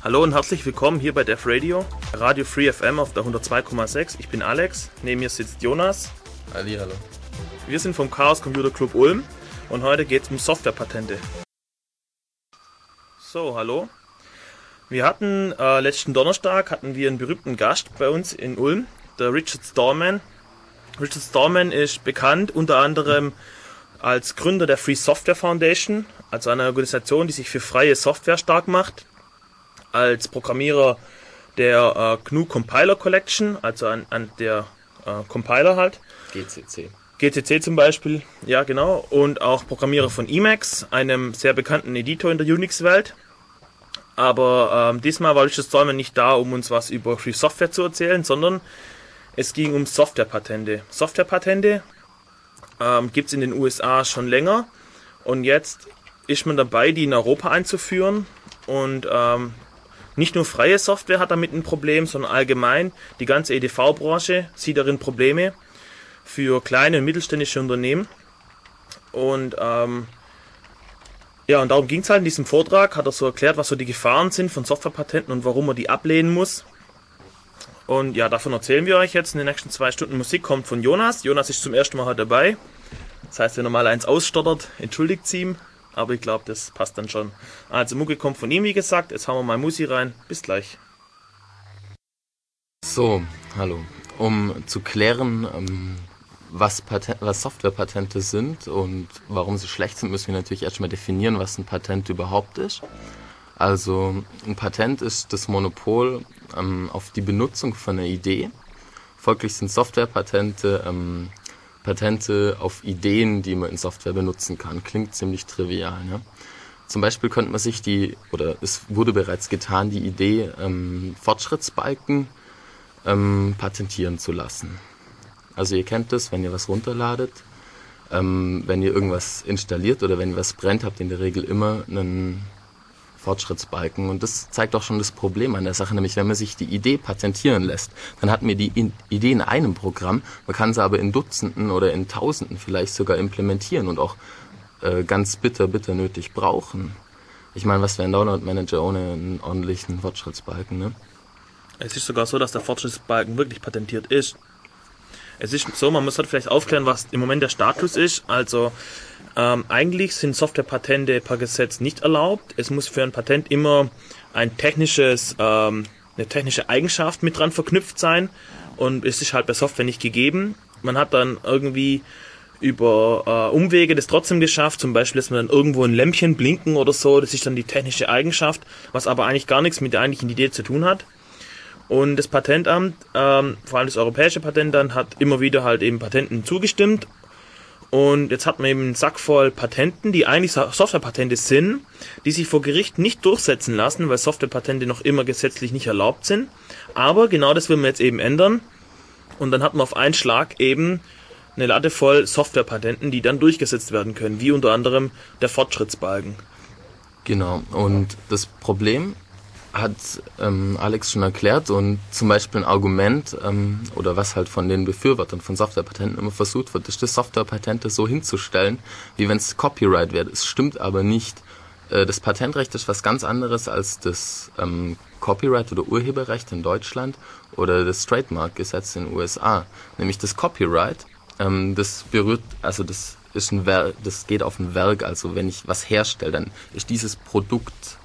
Hallo und herzlich willkommen hier bei Def Radio, Radio Free FM auf der 102,6. Ich bin Alex, neben mir sitzt Jonas. Hallo. Wir sind vom Chaos Computer Club Ulm und heute geht es um Softwarepatente. So, hallo. Wir hatten letzten Donnerstag einen berühmten Gast bei uns in Ulm, der Richard Stallman. Richard Stallman ist bekannt unter anderem als Gründer der Free Software Foundation, also einer Organisation, die sich für freie Software stark macht, als Programmierer der GNU Compiler Collection, also an der Compiler halt. GCC zum Beispiel, ja genau, und auch Programmierer von Emacs, einem sehr bekannten Editor in der Unix-Welt. Aber diesmal war Richard Stallman nicht da, um uns was über Free Software zu erzählen, sondern es ging um Softwarepatente. Softwarepatente gibt es in den USA schon länger und jetzt ist man dabei, die in Europa einzuführen. Und nicht nur freie Software hat damit ein Problem, sondern allgemein die ganze EDV-Branche sieht darin Probleme für kleine und mittelständische Unternehmen. Und und darum ging es halt in diesem Vortrag, hat er so erklärt, was so die Gefahren sind von Softwarepatenten und warum man die ablehnen muss. Und ja, davon erzählen wir euch jetzt in den nächsten 2 Stunden. Musik kommt von Jonas. Jonas ist zum ersten Mal heute dabei. Das heißt, wenn er mal eins ausstottert, entschuldigt sie ihm. Aber ich glaube, das passt dann schon. Also Mucke kommt von ihm, wie gesagt. Jetzt hauen wir mal Musi rein. Bis gleich. So, hallo. Um zu klären, was Softwarepatente sind und warum sie schlecht sind, müssen wir natürlich erstmal definieren, was ein Patent überhaupt ist. Also ein Patent ist das Monopol auf die Benutzung von einer Idee. Folglich sind Softwarepatente Patente auf Ideen, die man in Software benutzen kann. Klingt ziemlich trivial. Ne? Zum Beispiel könnte man sich es wurde bereits getan, die Idee Fortschrittsbalken patentieren zu lassen. Also ihr kennt das, wenn ihr was runterladet, wenn ihr irgendwas installiert oder wenn ihr was brennt, habt ihr in der Regel immer einen Fortschrittsbalken. Und das zeigt auch schon das Problem an der Sache, nämlich wenn man sich die Idee patentieren lässt, dann hat man die Idee in einem Programm, man kann sie aber in Dutzenden oder in Tausenden vielleicht sogar implementieren und auch ganz bitter nötig brauchen. Ich meine, was wäre ein Download-Manager ohne einen ordentlichen Fortschrittsbalken, ne? Es ist sogar so, dass der Fortschrittsbalken wirklich patentiert ist. Es ist so, man muss halt vielleicht aufklären, was im Moment der Status ist. Also eigentlich sind Softwarepatente per Gesetz nicht erlaubt. Es muss für ein Patent immer eine technische Eigenschaft mit dran verknüpft sein. Und es ist halt bei Software nicht gegeben. Man hat dann irgendwie über Umwege das trotzdem geschafft. Zum Beispiel lässt man dann irgendwo ein Lämpchen blinken oder so. Das ist dann die technische Eigenschaft, was aber eigentlich gar nichts mit der eigentlichen Idee zu tun hat. Und das Patentamt, vor allem das europäische Patentamt, hat immer wieder halt eben Patenten zugestimmt. Und jetzt hat man eben einen Sack voll Patenten, die eigentlich Softwarepatente sind, die sich vor Gericht nicht durchsetzen lassen, weil Softwarepatente noch immer gesetzlich nicht erlaubt sind. Aber genau das will man jetzt eben ändern. Und dann hat man auf einen Schlag eben eine Latte voll Softwarepatenten, die dann durchgesetzt werden können, wie unter anderem der Fortschrittsbalken. Genau, und das Problem hat Alex schon erklärt, und zum Beispiel ein Argument oder was halt von den Befürwortern von Softwarepatenten immer versucht wird, ist das Softwarepatente so hinzustellen, wie wenn es Copyright wäre. Es stimmt aber nicht. Das Patentrecht ist was ganz anderes als das Copyright oder Urheberrecht in Deutschland oder das Trademark-Gesetz in den USA. Nämlich das Copyright, das geht auf ein Werk, also wenn ich was herstelle, dann ist dieses Produkt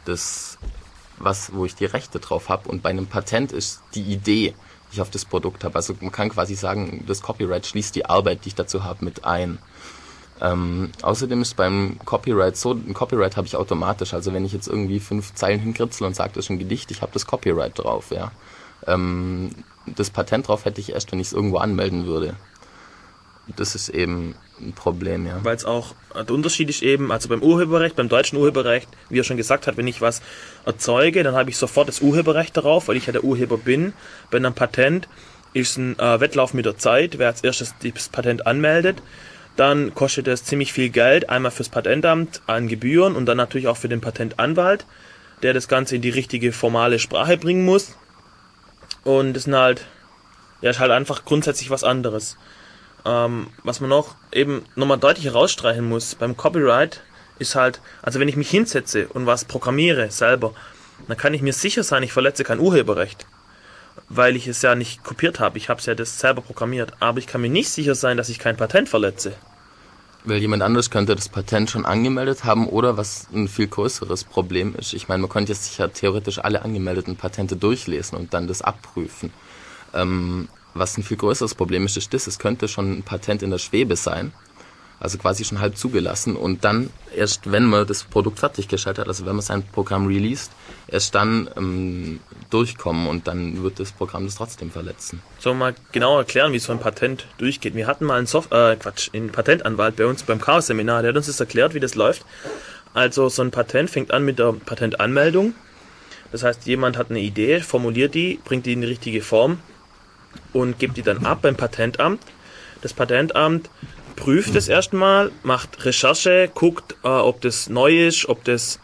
wo ich die Rechte drauf habe, und bei einem Patent ist die Idee, die ich auf das Produkt habe. Also man kann quasi sagen, das Copyright schließt die Arbeit, die ich dazu habe, mit ein. Außerdem ist beim Copyright so, ein Copyright habe ich automatisch. Also wenn ich jetzt irgendwie 5 Zeilen hinkritzel und sage, das ist ein Gedicht, ich habe das Copyright drauf. Ja. Das Patent drauf hätte ich erst, wenn ich es irgendwo anmelden würde. Das ist eben ein Problem, ja. Weil es auch, der Unterschied ist eben, also beim Urheberrecht, beim deutschen Urheberrecht, wie er schon gesagt hat, wenn ich was erzeuge, dann habe ich sofort das Urheberrecht darauf, weil ich ja der Urheber bin. Bei einem Patent ist ein Wettlauf mit der Zeit. Wer als erstes das Patent anmeldet, dann kostet es ziemlich viel Geld, einmal fürs Patentamt an Gebühren und dann natürlich auch für den Patentanwalt, der das Ganze in die richtige formale Sprache bringen muss. Und das ist halt einfach grundsätzlich was anderes. Was man noch eben nochmal deutlich herausstreichen muss beim Copyright ist halt, also wenn ich mich hinsetze und was programmiere selber, dann kann ich mir sicher sein, ich verletze kein Urheberrecht, weil ich es ja nicht kopiert habe. Ich habe es ja das selber programmiert. Aber ich kann mir nicht sicher sein, dass ich kein Patent verletze. Weil jemand anderes könnte das Patent schon angemeldet haben oder was ein viel größeres Problem ist. Ich meine, man könnte jetzt sicher theoretisch alle angemeldeten Patente durchlesen und dann das abprüfen. Was ein viel größeres Problem ist, es könnte schon ein Patent in der Schwebe sein. Also quasi schon halb zugelassen und dann erst, wenn man das Produkt fertiggestellt hat, also wenn man sein Programm released, erst dann durchkommen und dann wird das Programm das trotzdem verletzen. Sollen wir mal genau erklären, wie so ein Patent durchgeht? Wir hatten mal einen Patentanwalt bei uns beim Chaos-Seminar, der hat uns das erklärt, wie das läuft. Also so ein Patent fängt an mit der Patentanmeldung. Das heißt, jemand hat eine Idee, formuliert die, bringt die in die richtige Form und gibt die dann ab beim Patentamt. Das Patentamt prüft es erstmal, macht Recherche, guckt, ob das neu ist, ob das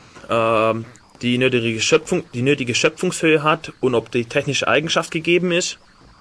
die nötige Schöpfungshöhe hat und ob die technische Eigenschaft gegeben ist.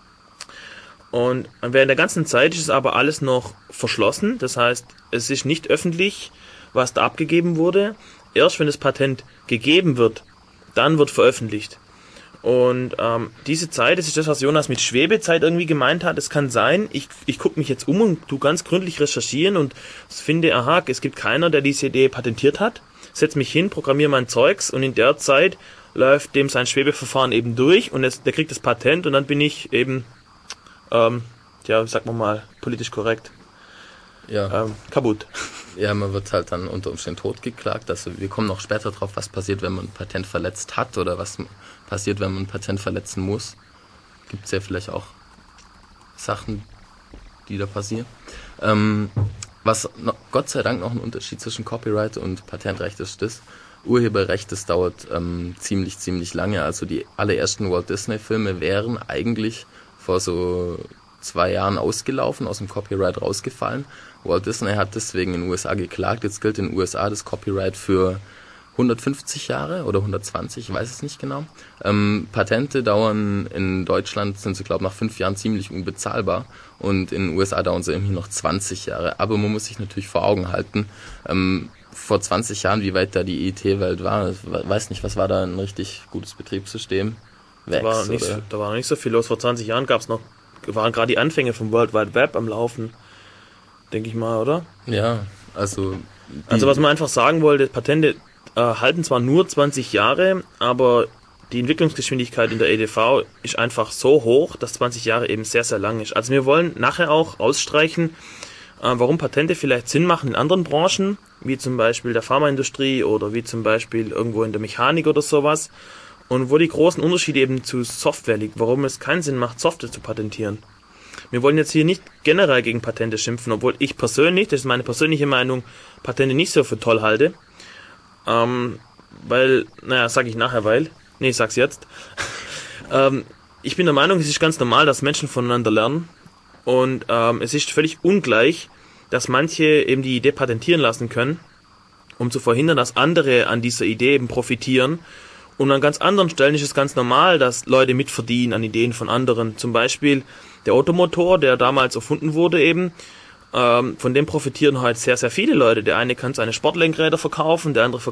Und während der ganzen Zeit ist es aber alles noch verschlossen. Das heißt, es ist nicht öffentlich, was da abgegeben wurde. Erst wenn das Patent gegeben wird, dann wird veröffentlicht. Und diese Zeit, das ist das, was Jonas mit Schwebezeit irgendwie gemeint hat. Es kann sein, ich gucke mich jetzt um und tu ganz gründlich recherchieren und finde, aha, es gibt keiner, der diese Idee patentiert hat. Setz mich hin, programmiere mein Zeugs und in der Zeit läuft dem sein Schwebeverfahren eben durch und der kriegt das Patent und dann bin ich eben, sagen wir mal, politisch korrekt. Ja. Kaputt. Ja, man wird halt dann unter Umständen totgeklagt. Also wir kommen noch später drauf, was passiert, wenn man ein Patent verletzt hat oder was passiert, wenn man ein Patent verletzen muss. Gibt es ja vielleicht auch Sachen, die da passieren. Was Gott sei Dank noch ein Unterschied zwischen Copyright und Patentrecht ist, das Urheberrecht, das dauert ziemlich lange. Also die allerersten Walt Disney Filme wären eigentlich vor so 2 Jahren ausgelaufen, aus dem Copyright rausgefallen. Walt Disney hat deswegen in den USA geklagt. Jetzt gilt in den USA das Copyright für 150 Jahre oder 120, ich weiß es nicht genau. Patente dauern in Deutschland, sind sie glaube ich nach 5 Jahren ziemlich unbezahlbar und in den USA dauern sie irgendwie noch 20 Jahre. Aber man muss sich natürlich vor Augen halten, vor 20 Jahren, wie weit da die IT-Welt war. Ich weiß nicht, was war da ein richtig gutes Betriebssystem? Da war noch nicht so viel los. Vor 20 Jahren waren gerade die Anfänge vom World Wide Web am Laufen, denke ich mal, oder? Ja, also was man einfach sagen wollte, Patente halten zwar nur 20 Jahre, aber die Entwicklungsgeschwindigkeit in der EDV ist einfach so hoch, dass 20 Jahre eben sehr, sehr lang ist. Also wir wollen nachher auch ausstreichen, warum Patente vielleicht Sinn machen in anderen Branchen, wie zum Beispiel der Pharmaindustrie oder wie zum Beispiel irgendwo in der Mechanik oder sowas. Und wo die großen Unterschiede eben zu Software liegen, warum es keinen Sinn macht, Software zu patentieren. Wir wollen jetzt hier nicht generell gegen Patente schimpfen, obwohl ich persönlich, das ist meine persönliche Meinung, Patente nicht so für toll halte. Ich sag's jetzt. Ich bin der Meinung, es ist ganz normal, dass Menschen voneinander lernen. Und es ist völlig ungleich, dass manche eben die Idee patentieren lassen können, um zu verhindern, dass andere an dieser Idee eben profitieren. Und an ganz anderen Stellen ist es ganz normal, dass Leute mitverdienen an Ideen von anderen. Zum Beispiel der Ottomotor, der damals erfunden wurde eben, von dem profitieren heute sehr, sehr viele Leute. Der eine kann seine Sportlenkräder verkaufen, der andere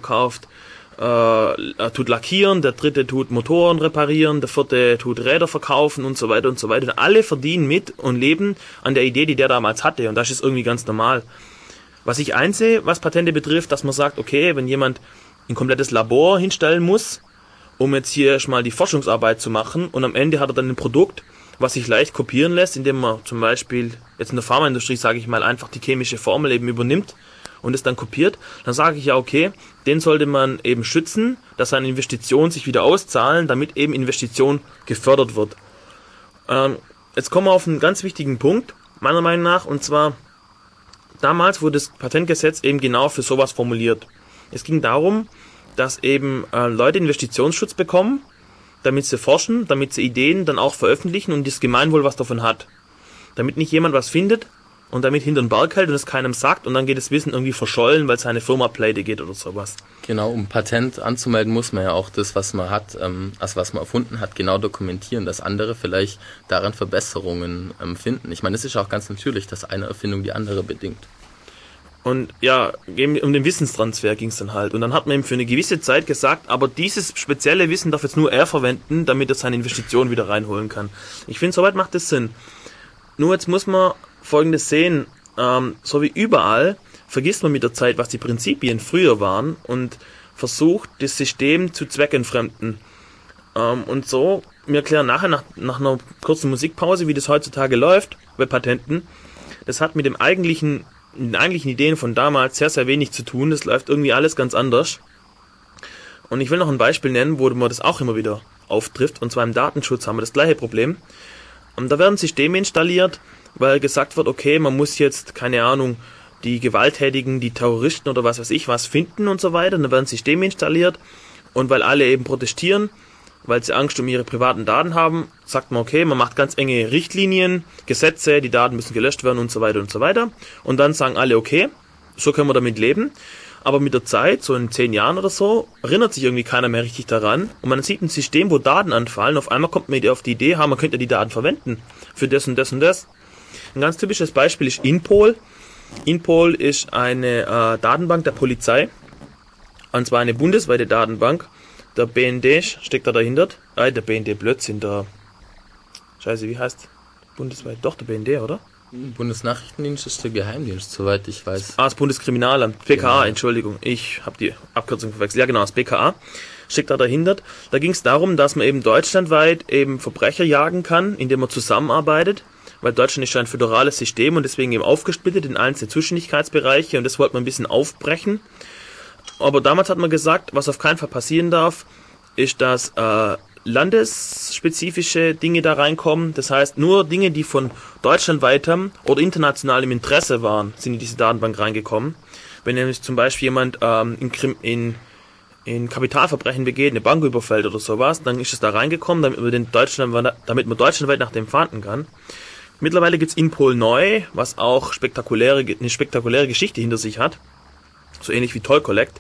tut lackieren, der dritte tut Motoren reparieren, der vierte tut Räder verkaufen und so weiter und so weiter. Und alle verdienen mit und leben an der Idee, die der damals hatte. Und das ist irgendwie ganz normal. Was ich einsehe, was Patente betrifft, dass man sagt, okay, wenn jemand ein komplettes Labor hinstellen muss, um jetzt hier schon mal die Forschungsarbeit zu machen und am Ende hat er dann ein Produkt, was sich leicht kopieren lässt, indem man zum Beispiel jetzt in der Pharmaindustrie, sage ich mal, einfach die chemische Formel eben übernimmt und es dann kopiert, dann sage ich ja, okay, den sollte man eben schützen, dass seine Investitionen sich wieder auszahlen, damit eben Investition gefördert wird. Jetzt kommen wir auf einen ganz wichtigen Punkt, meiner Meinung nach, und zwar, damals wurde das Patentgesetz eben genau für sowas formuliert. Es ging darum, dass eben Leute Investitionsschutz bekommen, damit sie forschen, damit sie Ideen dann auch veröffentlichen und das Gemeinwohl was davon hat. Damit nicht jemand was findet und damit hinter den Berg hält und es keinem sagt und dann geht das Wissen irgendwie verschollen, weil seine Firma pleite geht oder sowas. Genau, um Patent anzumelden, muss man ja auch das, was man hat, also was man erfunden hat, genau dokumentieren, dass andere vielleicht daran Verbesserungen finden. Ich meine, es ist auch ganz natürlich, dass eine Erfindung die andere bedingt. Und ja, eben um den Wissenstransfer ging es dann halt. Und dann hat man ihm für eine gewisse Zeit gesagt, aber dieses spezielle Wissen darf jetzt nur er verwenden, damit er seine Investition wieder reinholen kann. Ich finde, soweit macht das Sinn. Nur jetzt muss man Folgendes sehen, so wie überall vergisst man mit der Zeit, was die Prinzipien früher waren und versucht, das System zu zweckentfremden. Und so, wir erklären nachher nach einer kurzen Musikpause, wie das heutzutage läuft bei Patenten. Das hat mit den eigentlichen Ideen von damals sehr, sehr wenig zu tun. Das läuft irgendwie alles ganz anders. Und ich will noch ein Beispiel nennen, wo man das auch immer wieder auftrifft. Und zwar im Datenschutz haben wir das gleiche Problem. Da werden Systeme installiert, weil gesagt wird, okay, man muss jetzt, keine Ahnung, die Gewalttätigen, die Terroristen oder was weiß ich was finden und so weiter. Und dann werden Systeme installiert. Und weil alle eben protestieren, weil sie Angst um ihre privaten Daten haben, sagt man, okay, man macht ganz enge Richtlinien, Gesetze, die Daten müssen gelöscht werden und so weiter und so weiter. Und dann sagen alle, okay, so können wir damit leben. Aber mit der Zeit, so in 10 Jahren oder so, erinnert sich irgendwie keiner mehr richtig daran. Und man sieht ein System, wo Daten anfallen. Auf einmal kommt man auf die Idee, man könnte die Daten verwenden für das und das und das. Ein ganz typisches Beispiel ist Inpol. Inpol ist eine Datenbank der Polizei. Und zwar eine bundesweite Datenbank. Der BND steckt da dahinter. Der BND Blödsinn, Scheiße, wie heißt bundesweit? Doch, der BND, oder? Bundesnachrichtendienst ist der Geheimdienst, soweit ich weiß. Das Bundeskriminalamt, BKA, Genau. Entschuldigung. Ich habe die Abkürzung verwechselt. Ja genau, das BKA steckt da dahinter. Da ging es darum, dass man eben deutschlandweit eben Verbrecher jagen kann, indem man zusammenarbeitet. Weil Deutschland ist ja ein föderales System und deswegen eben aufgesplittet in einzelne Zuständigkeitsbereiche und das wollte man ein bisschen aufbrechen. Aber damals hat man gesagt, was auf keinen Fall passieren darf, ist, dass landesspezifische Dinge da reinkommen. Das heißt, nur Dinge, die von deutschlandweitem oder internationalem Interesse waren, sind in diese Datenbank reingekommen. Wenn nämlich zum Beispiel jemand in Kapitalverbrechen begeht, eine Bank überfällt oder sowas, dann ist es da reingekommen, damit man deutschlandweit nach dem fahnden kann. Mittlerweile gibt's Inpol neu, was auch eine spektakuläre Geschichte hinter sich hat. So ähnlich wie Toll Collect.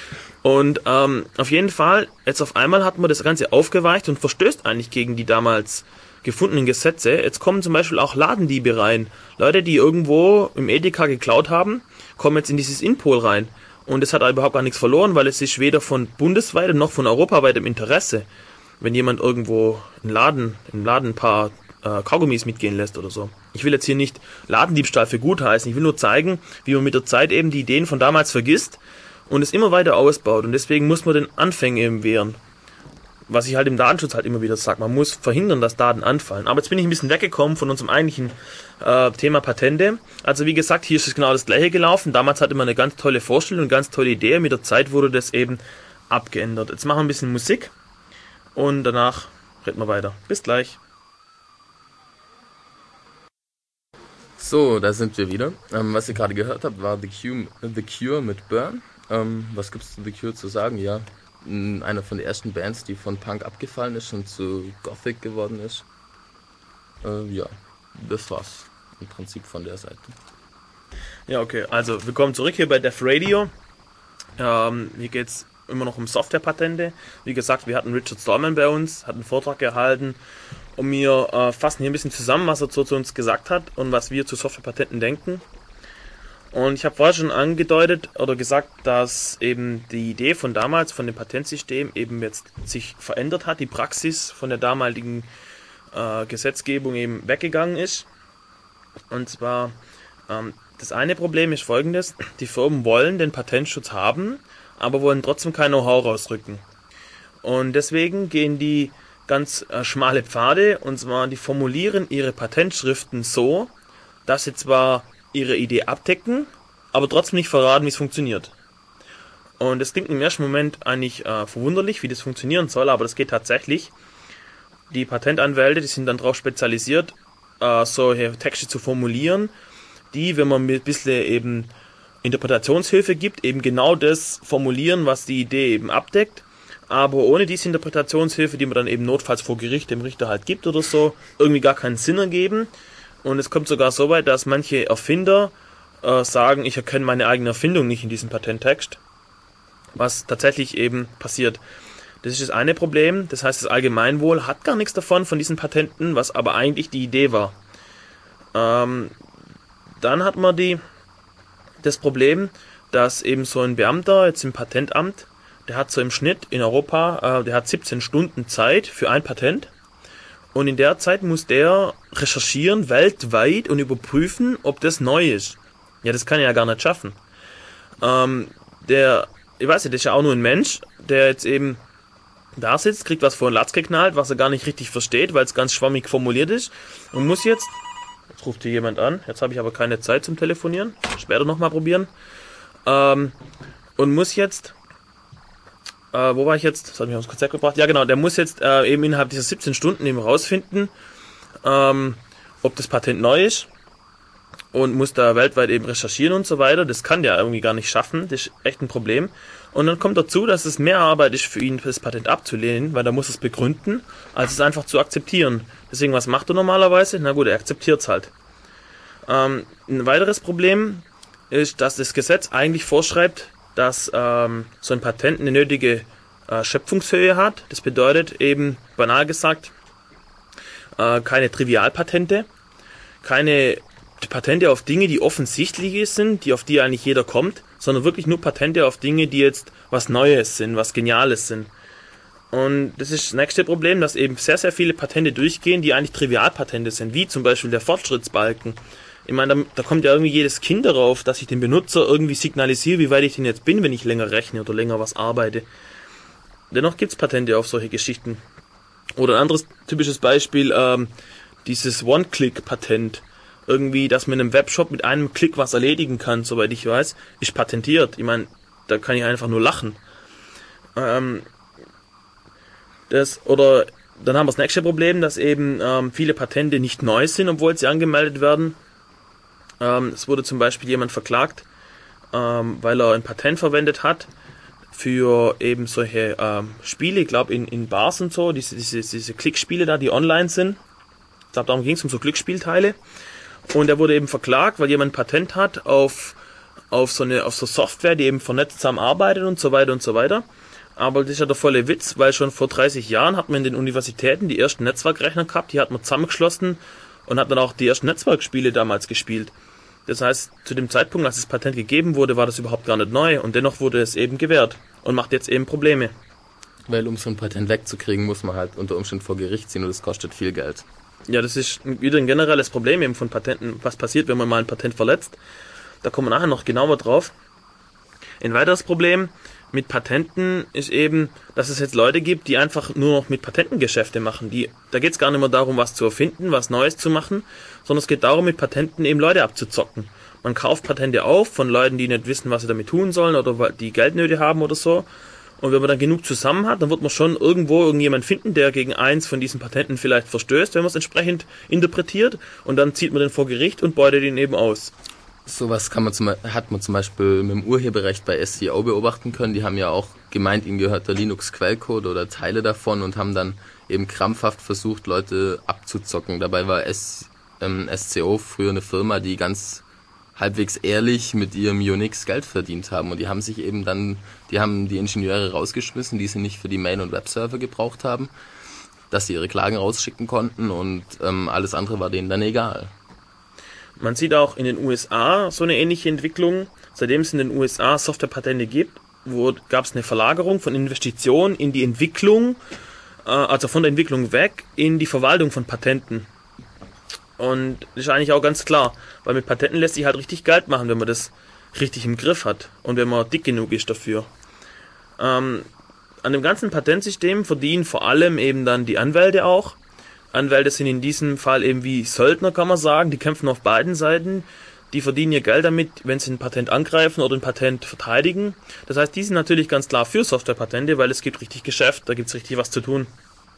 Und auf jeden Fall, jetzt auf einmal hat man das Ganze aufgeweicht und verstößt eigentlich gegen die damals gefundenen Gesetze. Jetzt kommen zum Beispiel auch Ladendiebe rein. Leute, die irgendwo im Edeka geklaut haben, kommen jetzt in dieses Inpol rein. Und es hat überhaupt gar nichts verloren, weil es ist weder von bundesweitem noch von europaweitem Interesse, wenn jemand irgendwo im Laden ein paar Kaugummis mitgehen lässt oder so. Ich will jetzt hier nicht Ladendiebstahl für gut heißen. Ich will nur zeigen, wie man mit der Zeit eben die Ideen von damals vergisst und es immer weiter ausbaut. Und deswegen muss man den Anfängen eben wehren. Was ich halt im Datenschutz halt immer wieder sage. Man muss verhindern, dass Daten anfallen. Aber jetzt bin ich ein bisschen weggekommen von unserem eigentlichen Thema Patente. Also wie gesagt, hier ist es genau das gleiche gelaufen. Damals hatte man eine ganz tolle Vorstellung, eine ganz tolle Idee. Mit der Zeit wurde das eben abgeändert. Jetzt machen wir ein bisschen Musik und danach reden wir weiter. Bis gleich. So, da sind wir wieder. Was ihr gerade gehört habt, war The Cure mit Burn. Was gibt's zu The Cure zu sagen? Ja, einer von den ersten Bands, die von Punk abgefallen ist und zu Gothic geworden ist. Ja, das war's im Prinzip von der Seite. Ja, okay, also willkommen zurück hier bei Def Radio. Hier geht's immer noch um Softwarepatente. Wie gesagt, wir hatten Richard Stallman bei uns, hat einen Vortrag gehalten und wir fassen hier ein bisschen zusammen, was er zu uns gesagt hat und was wir zu Softwarepatenten denken. Und ich habe vorher schon angedeutet oder gesagt, dass eben die Idee von damals, von dem Patentsystem eben jetzt sich verändert hat, die Praxis von der damaligen Gesetzgebung eben weggegangen ist. Und zwar, das eine Problem ist folgendes, die Firmen wollen den Patentschutz haben, aber wollen trotzdem kein Know-how rausrücken. Und deswegen gehen die ganz schmale Pfade, und zwar die formulieren ihre Patentschriften so, dass sie zwar ihre Idee abdecken, aber trotzdem nicht verraten, wie es funktioniert. Und das klingt im ersten Moment eigentlich verwunderlich, wie das funktionieren soll, aber das geht tatsächlich. Die Patentanwälte, die sind dann darauf spezialisiert, solche Texte zu formulieren, die, wenn man ein bisschen eben Interpretationshilfe gibt, eben genau das formulieren, was die Idee eben abdeckt, aber ohne diese Interpretationshilfe, die man dann eben notfalls vor Gericht dem Richter halt gibt oder so, irgendwie gar keinen Sinn ergeben. Und es kommt sogar so weit, dass manche Erfinder sagen, ich erkenne meine eigene Erfindung nicht in diesem Patenttext, was tatsächlich eben passiert. Das ist das eine Problem, das heißt, das Allgemeinwohl hat gar nichts davon von diesen Patenten, was aber eigentlich die Idee war. Dann hat man das Problem, dass eben so ein Beamter jetzt im Patentamt, der hat so im Schnitt in Europa, der hat 17 Stunden Zeit für ein Patent. Und in der Zeit muss der recherchieren weltweit und überprüfen, ob das neu ist. Ja, das kann er ja gar nicht schaffen. Ich weiß nicht, das ist ja auch nur ein Mensch, der jetzt eben da sitzt, kriegt was vor den Latz geknallt, was er gar nicht richtig versteht, weil es ganz schwammig formuliert ist und muss jetzt ruft hier jemand an, jetzt habe ich aber keine Zeit zum Telefonieren, später nochmal probieren, und muss jetzt, wo war ich jetzt, das hat mich aufs Konzept gebracht, ja genau, der muss jetzt eben innerhalb dieser 17 Stunden eben rausfinden, ob das Patent neu ist und muss da weltweit eben recherchieren und so weiter. Das kann der irgendwie gar nicht schaffen, das ist echt ein Problem. Und dann kommt dazu, dass es mehr Arbeit ist für ihn, das Patent abzulehnen, weil er muss es begründen, als es einfach zu akzeptieren. Deswegen, was macht er normalerweise? Na gut, er akzeptiert es halt. Ein weiteres Problem ist, dass das Gesetz eigentlich vorschreibt, dass so ein Patent eine nötige Schöpfungshöhe hat. Das bedeutet eben, banal gesagt, keine Trivialpatente, keine Patente auf Dinge, die offensichtlich sind, auf die eigentlich jeder kommt, sondern wirklich nur Patente auf Dinge, die jetzt was Neues sind, was Geniales sind. Und das ist das nächste Problem, dass eben sehr, sehr viele Patente durchgehen, die eigentlich Trivialpatente sind, wie zum Beispiel der Fortschrittsbalken. Ich meine, da kommt ja irgendwie jedes Kind darauf, dass ich dem Benutzer irgendwie signalisiere, wie weit ich denn jetzt bin, wenn ich länger rechne oder länger was arbeite. Dennoch gibt es Patente auf solche Geschichten. Oder ein anderes typisches Beispiel, dieses One-Click-Patent. Irgendwie, dass man in einem Webshop mit einem Klick was erledigen kann, soweit ich weiß, ist patentiert. Ich meine, da kann ich einfach nur lachen. Dann haben wir das nächste Problem, dass eben viele Patente nicht neu sind, obwohl sie angemeldet werden. Es wurde zum Beispiel jemand verklagt, weil er ein Patent verwendet hat für eben solche Spiele, ich glaube in Bars und so, diese Klickspiele da, die online sind. Ich glaube, darum ging es um so Glücksspielteile. Und er wurde eben verklagt, weil jemand ein Patent hat auf so Software, die eben vernetzt zusammenarbeitet und so weiter und so weiter. Aber das ist ja der volle Witz, weil schon vor 30 Jahren hat man in den Universitäten die ersten Netzwerkrechner gehabt, die hat man zusammengeschlossen und hat dann auch die ersten Netzwerkspiele damals gespielt. Das heißt, zu dem Zeitpunkt, als das Patent gegeben wurde, war das überhaupt gar nicht neu und dennoch wurde es eben gewährt und macht jetzt eben Probleme. Weil um so ein Patent wegzukriegen, muss man halt unter Umständen vor Gericht ziehen und das kostet viel Geld. Ja, das ist wieder ein generelles Problem eben von Patenten, was passiert, wenn man mal ein Patent verletzt. Da kommen wir nachher noch genauer drauf. Ein weiteres Problem mit Patenten ist eben, dass es jetzt Leute gibt, die einfach nur noch mit Patenten Geschäfte machen. Da geht es gar nicht mehr darum, was zu erfinden, was Neues zu machen, sondern es geht darum, mit Patenten eben Leute abzuzocken. Man kauft Patente auf von Leuten, die nicht wissen, was sie damit tun sollen oder die Geldnöte haben oder so. Und wenn man dann genug zusammen hat, dann wird man schon irgendjemand finden, der gegen eins von diesen Patenten vielleicht verstößt, wenn man es entsprechend interpretiert. Und dann zieht man den vor Gericht und beutet ihn eben aus. Sowas hat man zum Beispiel mit dem Urheberrecht bei SCO beobachten können. Die haben ja auch gemeint, ihnen gehört der Linux-Quellcode oder Teile davon und haben dann eben krampfhaft versucht, Leute abzuzocken. Dabei war SCO früher eine Firma, die ganz halbwegs ehrlich mit ihrem Unix Geld verdient haben. Und die haben sich eben dann, die haben die Ingenieure rausgeschmissen, die sie nicht für die Mail- und Webserver gebraucht haben, dass sie ihre Klagen rausschicken konnten und alles andere war denen dann egal. Man sieht auch in den USA so eine ähnliche Entwicklung. Seitdem es in den USA Softwarepatente gibt, gab es eine Verlagerung von Investitionen in die Entwicklung, also von der Entwicklung weg in die Verwaltung von Patenten. Und das ist eigentlich auch ganz klar, weil mit Patenten lässt sich halt richtig Geld machen, wenn man das richtig im Griff hat und wenn man dick genug ist dafür. An dem ganzen Patentsystem verdienen vor allem eben dann die Anwälte auch. Anwälte sind in diesem Fall eben wie Söldner, kann man sagen, die kämpfen auf beiden Seiten. Die verdienen ihr Geld damit, wenn sie ein Patent angreifen oder ein Patent verteidigen. Das heißt, die sind natürlich ganz klar für Softwarepatente, weil es gibt richtig Geschäft, da gibt es richtig was zu tun.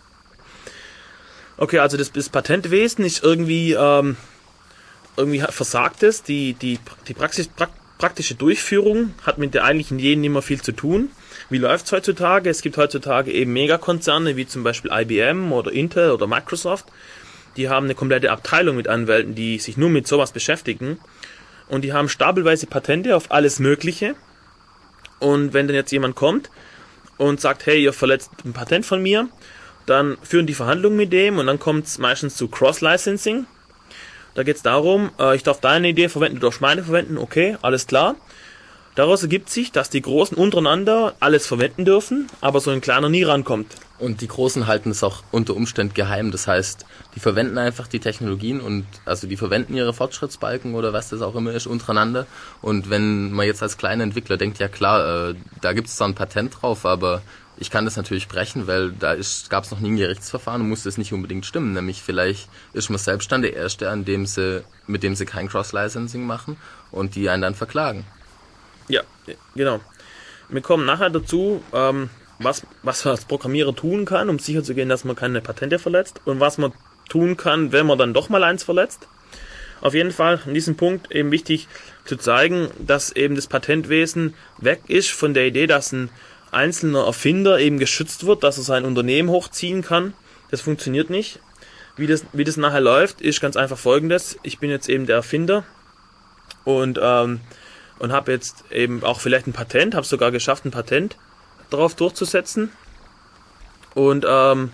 Okay, also das Patentwesen ist irgendwie versagt es. Die praktische Durchführung hat mit der eigentlichen Idee nicht mehr viel zu tun. Wie läuft's heutzutage? Es gibt heutzutage eben Megakonzerne, wie zum Beispiel IBM oder Intel oder Microsoft. Die haben eine komplette Abteilung mit Anwälten, die sich nur mit sowas beschäftigen. Und die haben stapelweise Patente auf alles Mögliche. Und wenn dann jetzt jemand kommt und sagt, hey, ihr verletzt ein Patent von mir, dann führen die Verhandlungen mit dem und dann kommt es meistens zu Cross-Licensing. Da geht es darum, ich darf deine Idee verwenden, du darfst meine verwenden, okay, alles klar. Daraus ergibt sich, dass die Großen untereinander alles verwenden dürfen, aber so ein Kleiner nie rankommt. Und die Großen halten es auch unter Umständen geheim. Das heißt, die verwenden einfach die Technologien und also die verwenden ihre Fortschrittsbalken oder was das auch immer ist untereinander. Und wenn man jetzt als kleiner Entwickler denkt, ja klar, da gibt es zwar ein Patent drauf, aber ich kann das natürlich brechen, weil gab es noch nie ein Gerichtsverfahren und muss das nicht unbedingt stimmen. Nämlich vielleicht ist man selbst dann der Erste, mit dem sie kein Cross-Licensing machen und die einen dann verklagen. Ja, genau. Wir kommen nachher dazu, was man als Programmierer tun kann, um sicherzugehen, dass man keine Patente verletzt und was man tun kann, wenn man dann doch mal eins verletzt. Auf jeden Fall in diesem Punkt eben wichtig zu zeigen, dass eben das Patentwesen weg ist von der Idee, dass ein einzelner Erfinder eben geschützt wird, dass er sein Unternehmen hochziehen kann. Das funktioniert nicht. Wie das nachher läuft, ist ganz einfach folgendes. Ich bin jetzt eben der Erfinder und habe jetzt eben auch vielleicht ein Patent, habe sogar geschafft, ein Patent darauf durchzusetzen und ein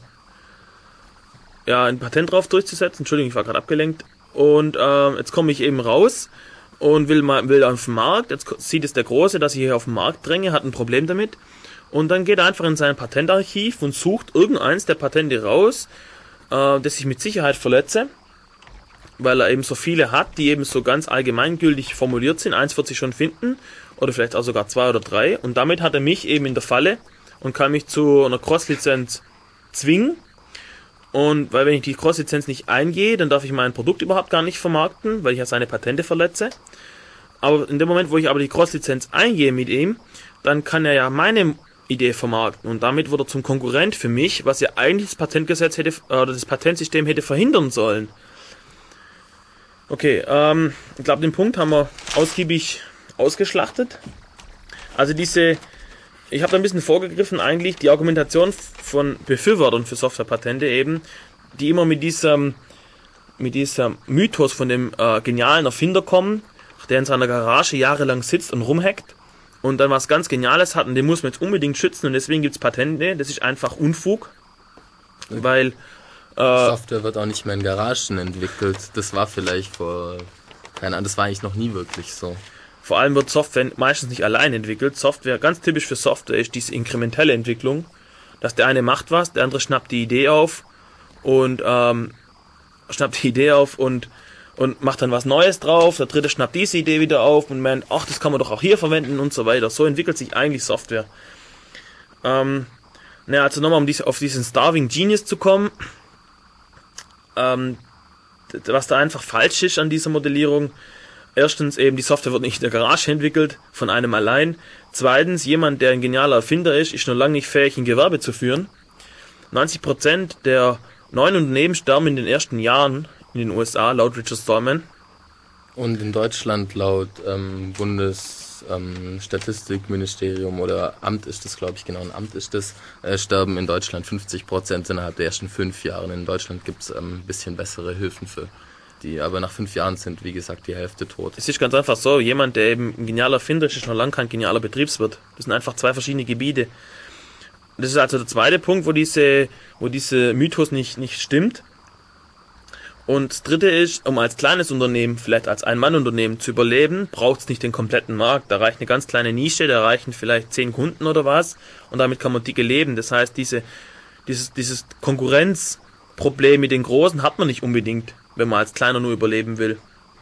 Patent drauf durchzusetzen. Entschuldigung, ich war gerade abgelenkt. Und jetzt komme ich eben raus und will auf den Markt. Jetzt sieht es der Große, dass ich hier auf den Markt dränge, hat ein Problem damit. Und dann geht er einfach in sein Patentarchiv und sucht irgendeins der Patente raus, das ich mit Sicherheit verletze, weil er eben so viele hat, die eben so ganz allgemeingültig formuliert sind. Eins wird sich schon finden oder vielleicht auch sogar 2 oder 3. Und damit hat er mich eben in der Falle und kann mich zu einer Cross-Lizenz zwingen. Und weil wenn ich die Cross-Lizenz nicht eingehe, dann darf ich mein Produkt überhaupt gar nicht vermarkten, weil ich ja seine Patente verletze. Aber in dem Moment, wo ich aber die Cross-Lizenz eingehe mit ihm, dann kann er ja meine Idee vermarkten. Und damit wird er zum Konkurrent für mich, was ja eigentlich das Patentgesetz hätte, oder das Patentsystem hätte verhindern sollen. Okay, ich glaube, den Punkt haben wir ausgiebig ausgeschlachtet. Also ich habe da ein bisschen vorgegriffen, eigentlich die Argumentation von Befürwortern für Softwarepatente eben, die immer mit diesem Mythos von dem genialen Erfinder kommen, der in seiner Garage jahrelang sitzt und rumhackt und dann was ganz Geniales hat und den muss man jetzt unbedingt schützen und deswegen gibt es Patente. Das ist einfach Unfug, weil Software wird auch nicht mehr in Garagen entwickelt. Das war vielleicht das war eigentlich noch nie wirklich so. Vor allem wird Software meistens nicht allein entwickelt. Software, ganz typisch für Software ist diese inkrementelle Entwicklung, dass der eine macht was, der andere schnappt die Idee auf und macht dann was Neues drauf, der dritte schnappt diese Idee wieder auf und meint, ach, das kann man doch auch hier verwenden und so weiter. So entwickelt sich eigentlich Software. Also nochmal, auf diesen Starving Genius zu kommen, was da einfach falsch ist an dieser Modellierung. Erstens eben, die Software wird nicht in der Garage entwickelt, von einem allein. Zweitens, jemand, der ein genialer Erfinder ist noch lange nicht fähig, ein Gewerbe zu führen. 90% der neuen Unternehmen sterben in den ersten Jahren in den USA, laut Richard Stallman. Und in Deutschland laut Bundesstatistikministerium oder Amt ist das, glaube ich, genau, ein Amt ist das, sterben in Deutschland 50% innerhalb der ersten 5 Jahre. In Deutschland gibt es ein bisschen bessere Hilfen für die, aber nach 5 Jahren sind, wie gesagt, die Hälfte tot. Es ist ganz einfach so, jemand, der eben ein genialer Erfinder ist noch lange kein genialer Betriebswirt. Das sind einfach 2 verschiedene Gebiete. Das ist also der zweite Punkt, wo diese Mythos nicht stimmt. Und das dritte ist, um als kleines Unternehmen, vielleicht als Ein-Mann-Unternehmen zu überleben, braucht es nicht den kompletten Markt. Da reicht eine ganz kleine Nische, da reichen vielleicht 10 Kunden oder was und damit kann man dicke leben. Das heißt, dieses Konkurrenzproblem mit den Großen hat man nicht unbedingt, wenn man als Kleiner nur überleben will.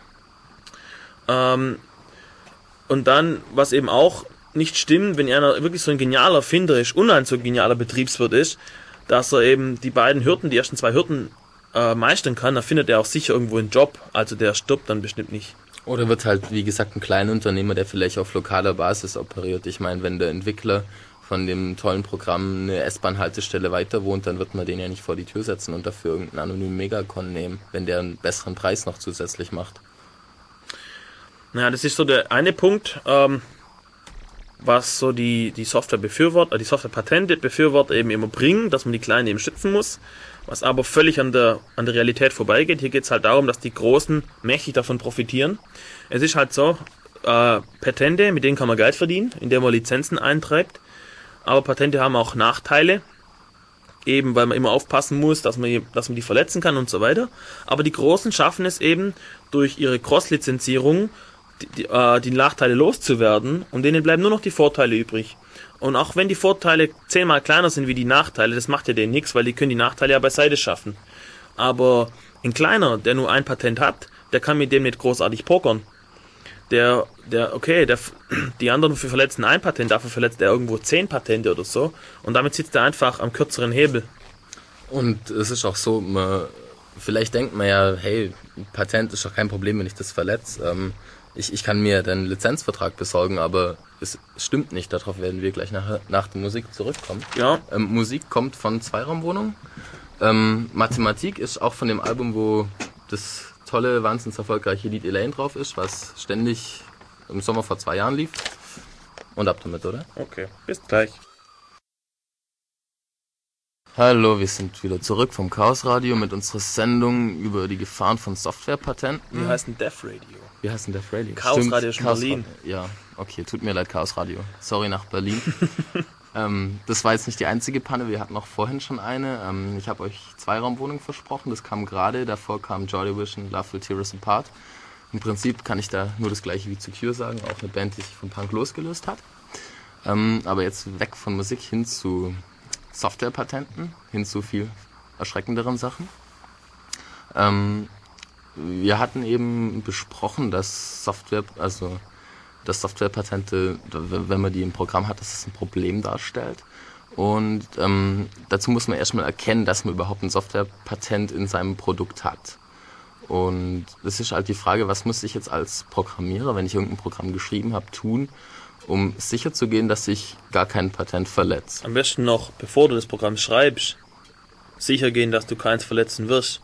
Und dann, was eben auch nicht stimmt, wenn einer wirklich so ein genialer Erfinder ist und ein so genialer Betriebswirt ist, dass er eben die ersten 2 Hürden meistern kann, dann findet er auch sicher irgendwo einen Job, also der stirbt dann bestimmt nicht. Oder wird halt, wie gesagt, ein kleiner Unternehmer, der vielleicht auf lokaler Basis operiert. Ich meine, wenn der Entwickler von dem tollen Programm eine S-Bahn-Haltestelle weiter wohnt, dann wird man den ja nicht vor die Tür setzen und dafür irgendeinen anonymen Megacon nehmen, wenn der einen besseren Preis noch zusätzlich macht. Naja, das ist so der eine Punkt, was so die Software befürwortet, die Softwarepatente befürwortet eben immer bringen, dass man die Kleinen eben schützen muss, was aber völlig an der Realität vorbeigeht. Hier geht es halt darum, dass die Großen mächtig davon profitieren. Es ist halt so, Patente, mit denen kann man Geld verdienen, indem man Lizenzen eintreibt, aber Patente haben auch Nachteile. eben weil man immer aufpassen muss, dass man die verletzen kann und so weiter. Aber die Großen schaffen es eben durch ihre Cross-Lizenzierung, die Nachteile loszuwerden, und denen bleiben nur noch die Vorteile übrig. Und auch wenn die Vorteile 10-mal kleiner sind wie die Nachteile, das macht ja denen nichts, weil die können die Nachteile ja beiseite schaffen. Aber ein Kleiner, der nur ein Patent hat, der kann mit dem nicht großartig pokern. Die anderen verletzen ein Patent, dafür verletzt er irgendwo 10 Patente oder so, und damit sitzt er einfach am kürzeren Hebel. Und es ist auch so, vielleicht denkt man ja, hey, Patent ist doch kein Problem, wenn ich das verletze. Ich kann mir dann einen Lizenzvertrag besorgen, aber es stimmt nicht. Darauf werden wir gleich nach der Musik zurückkommen. Ja. Musik kommt von Zweiraumwohnung. Mathematik ist auch von dem Album, wo das tolle, wahnsinnig erfolgreiche Lied Elaine drauf ist, was ständig im Sommer vor 2 Jahren lief. Und ab damit, oder? Okay, bis gleich. Hallo, wir sind wieder zurück vom Chaos Radio mit unserer Sendung über die Gefahren von Softwarepatenten. Wir heißen Def Radio. Wir heißen Def Radio. Chaos Radio ist in Berlin. Ja, okay, tut mir leid, Chaos Radio. Sorry nach Berlin. Das war jetzt nicht die einzige Panne, wir hatten auch vorhin schon eine. Ich habe euch Zweiraumwohnung versprochen, das kam gerade, davor kam Joy Division, Love Will Tear Us Apart. Im Prinzip kann ich da nur das gleiche wie zu Cure sagen, auch eine Band, die sich von Punk losgelöst hat. Aber jetzt weg von Musik hin zu Softwarepatenten, hin zu viel erschreckenderen Sachen. Wir hatten eben besprochen, dass Softwarepatente, wenn man die im Programm hat, dass es ein Problem darstellt. Und dazu muss man erstmal erkennen, dass man überhaupt ein Softwarepatent in seinem Produkt hat. Und das ist halt die Frage, was muss ich jetzt als Programmierer, wenn ich irgendein Programm geschrieben habe, tun, um sicherzugehen, dass ich gar kein Patent verletze. Am besten noch, bevor du das Programm schreibst, sicher gehen, dass du keins verletzen wirst.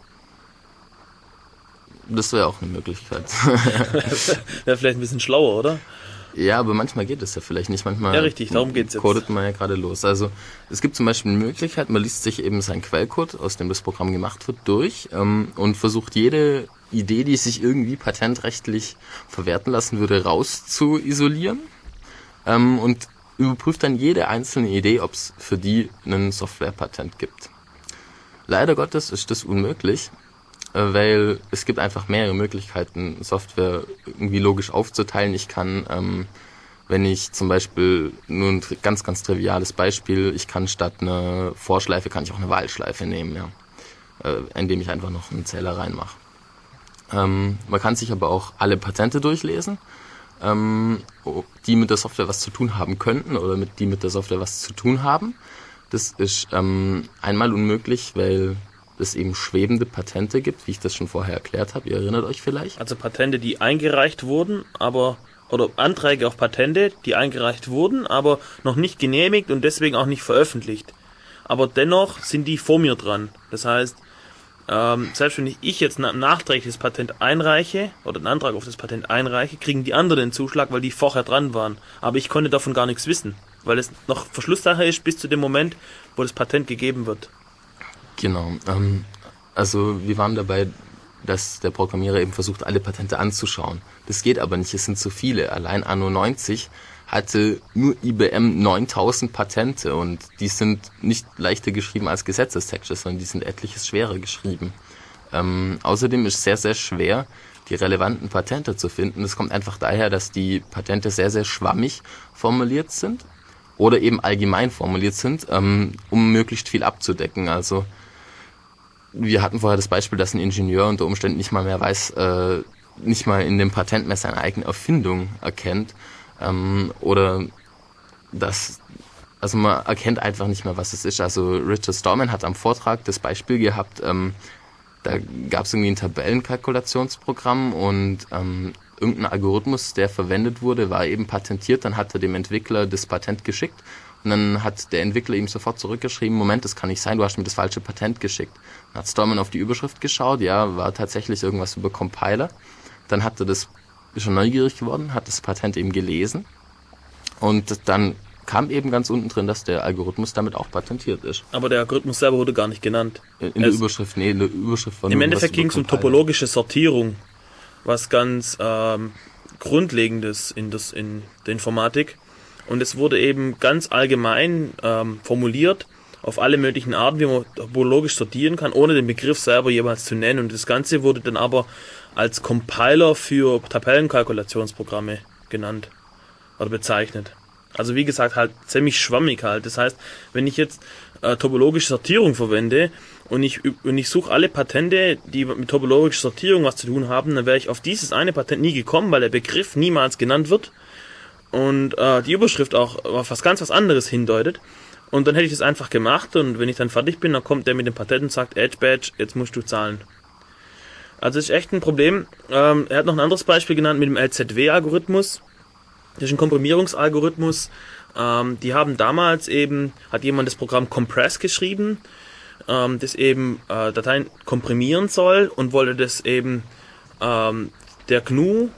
Das wäre auch eine Möglichkeit. Wäre vielleicht ein bisschen schlauer, oder? Ja, aber manchmal geht es ja vielleicht nicht. Manchmal ja, richtig, darum geht's jetzt. Codet man ja gerade los. Also es gibt zum Beispiel eine Möglichkeit, man liest sich eben seinen Quellcode, aus dem das Programm gemacht wird, durch und versucht jede Idee, die sich irgendwie patentrechtlich verwerten lassen würde, raus zu isolieren und überprüft dann jede einzelne Idee, ob es für die einen Softwarepatent gibt. Leider Gottes ist das unmöglich, weil es gibt einfach mehrere Möglichkeiten, Software irgendwie logisch aufzuteilen. Ich kann, wenn ich zum Beispiel, nur ein ganz, ganz triviales Beispiel, ich kann statt einer Vorschleife, kann ich auch eine While-Schleife nehmen, ja, indem ich einfach noch einen Zähler reinmache. Man kann sich aber auch alle Patente durchlesen, die mit der Software was zu tun haben könnten oder die mit der Software was zu tun haben. Das ist einmal unmöglich, weil es eben schwebende Patente gibt, wie ich das schon vorher erklärt habe. Ihr erinnert euch vielleicht? Also Patente, die eingereicht wurden, oder Anträge auf Patente, die eingereicht wurden, aber noch nicht genehmigt und deswegen auch nicht veröffentlicht. Aber dennoch sind die vor mir dran. Das heißt, selbst wenn ich jetzt nachträglich das Patent einreiche oder einen Antrag auf das Patent einreiche, kriegen die anderen den Zuschlag, weil die vorher dran waren. Aber ich konnte davon gar nichts wissen, weil es noch Verschlusssache ist bis zu dem Moment, wo das Patent gegeben wird. Genau. Also wir waren dabei, dass der Programmierer eben versucht, alle Patente anzuschauen. Das geht aber nicht, es sind zu viele. Allein Anno 90 hatte nur IBM 9000 Patente und die sind nicht leichter geschrieben als Gesetzestexte, sondern die sind etliches schwerer geschrieben. Außerdem ist es sehr, sehr schwer, die relevanten Patente zu finden. Das kommt einfach daher, dass die Patente sehr, sehr schwammig formuliert sind oder eben allgemein formuliert sind, um möglichst viel abzudecken. Also wir hatten vorher das Beispiel, dass ein Ingenieur unter Umständen nicht mal mehr weiß, nicht mal in dem Patent mehr seine eigene Erfindung erkennt, oder also man erkennt einfach nicht mehr, was es ist. Also Richard Stallman hat am Vortrag das Beispiel gehabt, da gab es irgendwie ein Tabellenkalkulationsprogramm und irgendein Algorithmus, der verwendet wurde, war eben patentiert, dann hat er dem Entwickler das Patent geschickt und dann hat der Entwickler ihm sofort zurückgeschrieben, Moment, das kann nicht sein, du hast mir das falsche Patent geschickt. Dann hat Stallman auf die Überschrift geschaut, ja, war tatsächlich irgendwas über Compiler. Dann hat er ist schon neugierig geworden, hat das Patent eben gelesen und dann kam eben ganz unten drin, dass der Algorithmus damit auch patentiert ist. Aber der Algorithmus selber wurde gar nicht genannt. In der Überschrift war im Endeffekt ging es um topologische Sortierung, was ganz Grundlegendes in der Informatik. Und es wurde eben ganz allgemein formuliert auf alle möglichen Arten, wie man topologisch sortieren kann, ohne den Begriff selber jemals zu nennen. Und das Ganze wurde dann aber als Compiler für Tabellenkalkulationsprogramme genannt oder bezeichnet. Also wie gesagt, halt ziemlich schwammig halt. Das heißt, wenn ich jetzt topologische Sortierung verwende und ich suche alle Patente, die mit topologischer Sortierung was zu tun haben, dann wäre ich auf dieses eine Patent nie gekommen, weil der Begriff niemals genannt wird und die Überschrift auch auf was anderes hindeutet. Und dann hätte ich das einfach gemacht und wenn ich dann fertig bin, dann kommt der mit dem Patent und sagt, Edge Badge, jetzt musst du zahlen. Also das ist echt ein Problem. Er hat noch ein anderes Beispiel genannt mit dem LZW-Algorithmus. Das ist ein Komprimierungsalgorithmus. Die haben damals eben, hat jemand das Programm Compress geschrieben, das eben Dateien komprimieren soll und wollte das eben der GNU,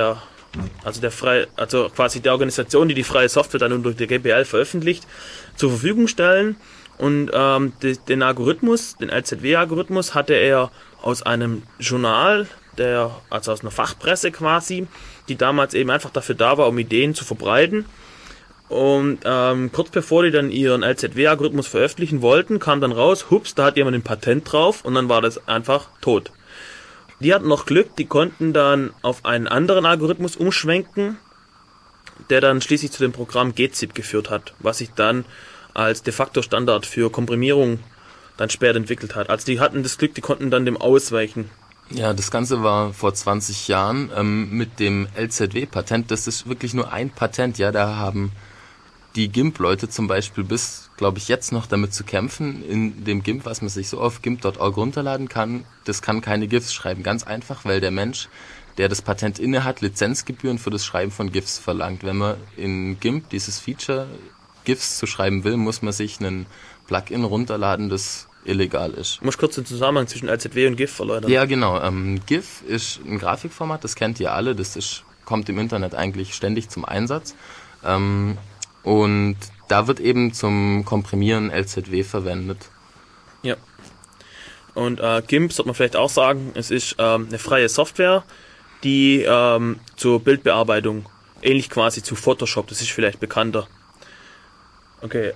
quasi der Organisation, die freie Software dann unter der GPL veröffentlicht, zur Verfügung stellen. Und den Algorithmus, den LZW-Algorithmus, hatte er aus einem Journal, also aus einer Fachpresse quasi, die damals eben einfach dafür da war, um Ideen zu verbreiten. Und kurz bevor die dann ihren LZW-Algorithmus veröffentlichen wollten, kam dann raus, hups, da hat jemand ein Patent drauf und dann war das einfach tot. Die hatten noch Glück, die konnten dann auf einen anderen Algorithmus umschwenken, der dann schließlich zu dem Programm gzip geführt hat, was sich dann als de facto Standard für Komprimierung dann später entwickelt hat. Also die hatten das Glück, die konnten dann dem ausweichen. Ja, das Ganze war vor 20 Jahren mit dem LZW-Patent. Das ist wirklich nur ein Patent. Ja, da haben die GIMP-Leute zum Beispiel bis, glaube ich, jetzt noch damit zu kämpfen. In dem GIMP, was man sich so auf gimp.org runterladen kann, das kann keine GIFs schreiben. Ganz einfach, weil der Mensch, der das Patent inne hat, Lizenzgebühren für das Schreiben von GIFs verlangt. Wenn man in GIMP dieses Feature GIFs zu schreiben will, muss man sich einen Plugin runterladen, das illegal ist. Du musst kurz den Zusammenhang zwischen LZW und GIF erläutern. Ja, genau. GIF ist ein Grafikformat, das kennt ihr alle, kommt im Internet eigentlich ständig zum Einsatz. Und da wird eben zum Komprimieren LZW verwendet. Ja. Und GIMP, sollte man vielleicht auch sagen, es ist eine freie Software, die zur Bildbearbeitung, ähnlich quasi zu Photoshop, das ist vielleicht bekannter. Okay.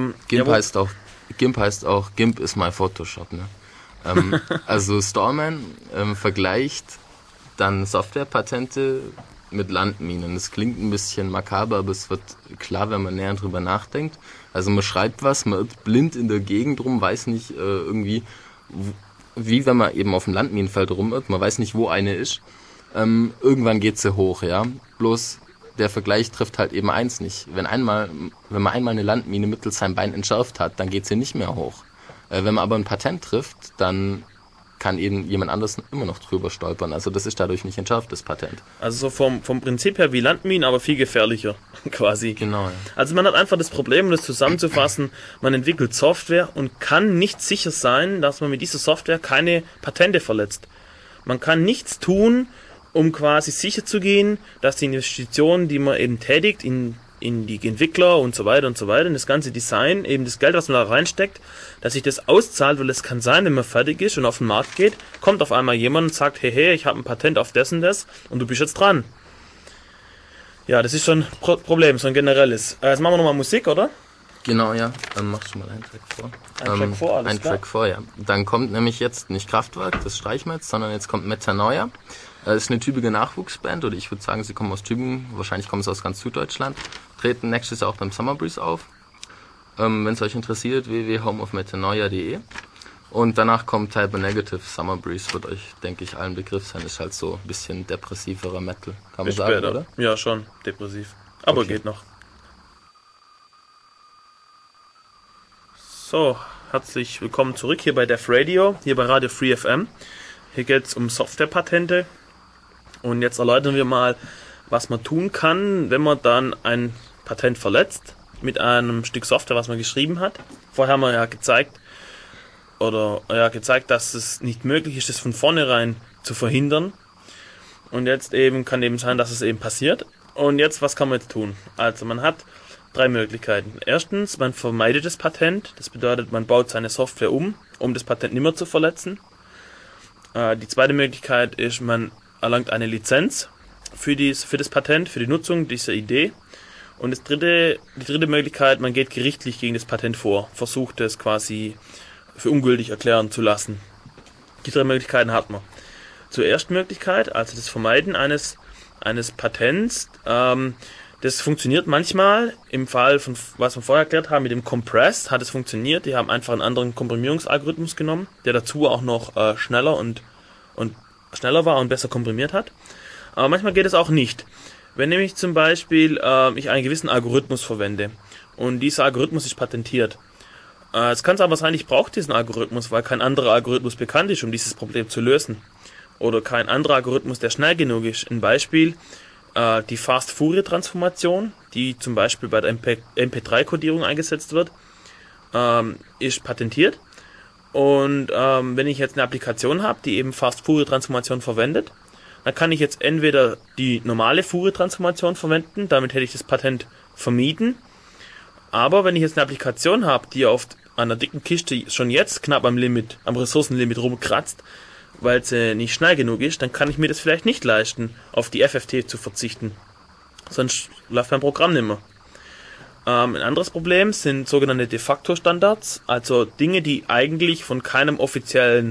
GIMP heißt auch GIMP is my Photoshop. Ne? Also Stallman vergleicht dann Softwarepatente mit Landminen. Das klingt ein bisschen makaber, aber es wird klar, wenn man näher drüber nachdenkt. Also man schreibt was, man ist blind in der Gegend rum, weiß nicht irgendwie, wie wenn man eben auf dem Landminenfeld rumirrt, man weiß nicht, wo eine ist. Irgendwann geht sie hoch, ja. Bloß der Vergleich trifft halt eben eins nicht. Wenn man einmal eine Landmine mittels seinem Bein entschärft hat, dann geht sie nicht mehr hoch. Wenn man aber ein Patent trifft, dann kann eben jemand anders immer noch drüber stolpern. Also das ist dadurch nicht entschärft, das Patent. Also so vom Prinzip her wie Landminen, aber viel gefährlicher quasi. Genau. Ja. Also man hat einfach das Problem, um das zusammenzufassen, man entwickelt Software und kann nicht sicher sein, dass man mit dieser Software keine Patente verletzt. Man kann nichts tun, um quasi sicher zu gehen, dass die Investitionen, die man eben tätigt in die Entwickler und so weiter, in das ganze Design, eben das Geld, was man da reinsteckt, dass sich das auszahlt, weil es kann sein, wenn man fertig ist und auf den Markt geht, kommt auf einmal jemand und sagt, hey, ich habe ein Patent auf das und das und du bist jetzt dran. Ja, das ist schon ein Problem, so ein generelles. Jetzt machen wir nochmal Musik, oder? Genau, ja. Dann machst du mal einen Track vor. Ein Track vor, ja. Dann kommt nämlich jetzt nicht Kraftwerk, das streichen wir jetzt, sondern jetzt kommt Metanoia. Das ist eine Tübinger Nachwuchsband, oder ich würde sagen, sie kommen aus Tübingen, wahrscheinlich kommen sie aus ganz Süddeutschland, treten nächstes Jahr auch beim Summer Breeze auf. Wenn es euch interessiert, www.homeofmetanoia.de. Und danach kommt Type Negative. Summer Breeze wird euch, denke ich, allen Begriff sein. Ist halt so ein bisschen depressiverer Metal, kann man sagen, oder? Ja, schon depressiv. Aber okay. Geht noch. So, herzlich willkommen zurück hier bei Def Radio, hier bei Radio Free FM. Hier geht es um Softwarepatente. Und jetzt erläutern wir mal, was man tun kann, wenn man dann ein Patent verletzt mit einem Stück Software, was man geschrieben hat. Vorher haben wir ja gezeigt, dass es nicht möglich ist, das von vornherein zu verhindern. Und jetzt eben kann eben sein, dass es eben passiert. Und jetzt, was kann man jetzt tun? Also man hat 3 Möglichkeiten. Erstens, man vermeidet das Patent. Das bedeutet, man baut seine Software um das Patent nicht mehr zu verletzen. Die zweite Möglichkeit ist, man erlangt eine Lizenz für das Patent, für die Nutzung dieser Idee. Und die dritte Möglichkeit, man geht gerichtlich gegen das Patent vor, versucht es quasi für ungültig erklären zu lassen. Die drei Möglichkeiten hat man. Zur ersten Möglichkeit, also das Vermeiden eines Patents, das funktioniert manchmal. Im Fall von, was wir vorher erklärt haben, mit dem Compress hat es funktioniert. Die haben einfach einen anderen Komprimierungsalgorithmus genommen, der dazu auch noch schneller war und besser komprimiert hat. Aber manchmal geht es auch nicht. Wenn nämlich zum Beispiel ich einen gewissen Algorithmus verwende und dieser Algorithmus ist patentiert. Es kann aber sein, ich brauche diesen Algorithmus, weil kein anderer Algorithmus bekannt ist, um dieses Problem zu lösen. Oder kein anderer Algorithmus, der schnell genug ist. Ein Beispiel, die Fast-Fourier-Transformation, die zum Beispiel bei der MP3-Kodierung eingesetzt wird, ist patentiert. Und wenn ich jetzt eine Applikation habe, die eben Fast-Fourier-Transformation verwendet, dann kann ich jetzt entweder die normale Fourier-Transformation verwenden, damit hätte ich das Patent vermieden. Aber wenn ich jetzt eine Applikation habe, die auf einer dicken Kiste schon jetzt knapp am Ressourcenlimit rumkratzt, weil sie nicht schnell genug ist, dann kann ich mir das vielleicht nicht leisten, auf die FFT zu verzichten. Sonst läuft mein Programm nicht mehr. Ein anderes Problem sind sogenannte De facto Standards, also Dinge, die eigentlich von keiner offiziellen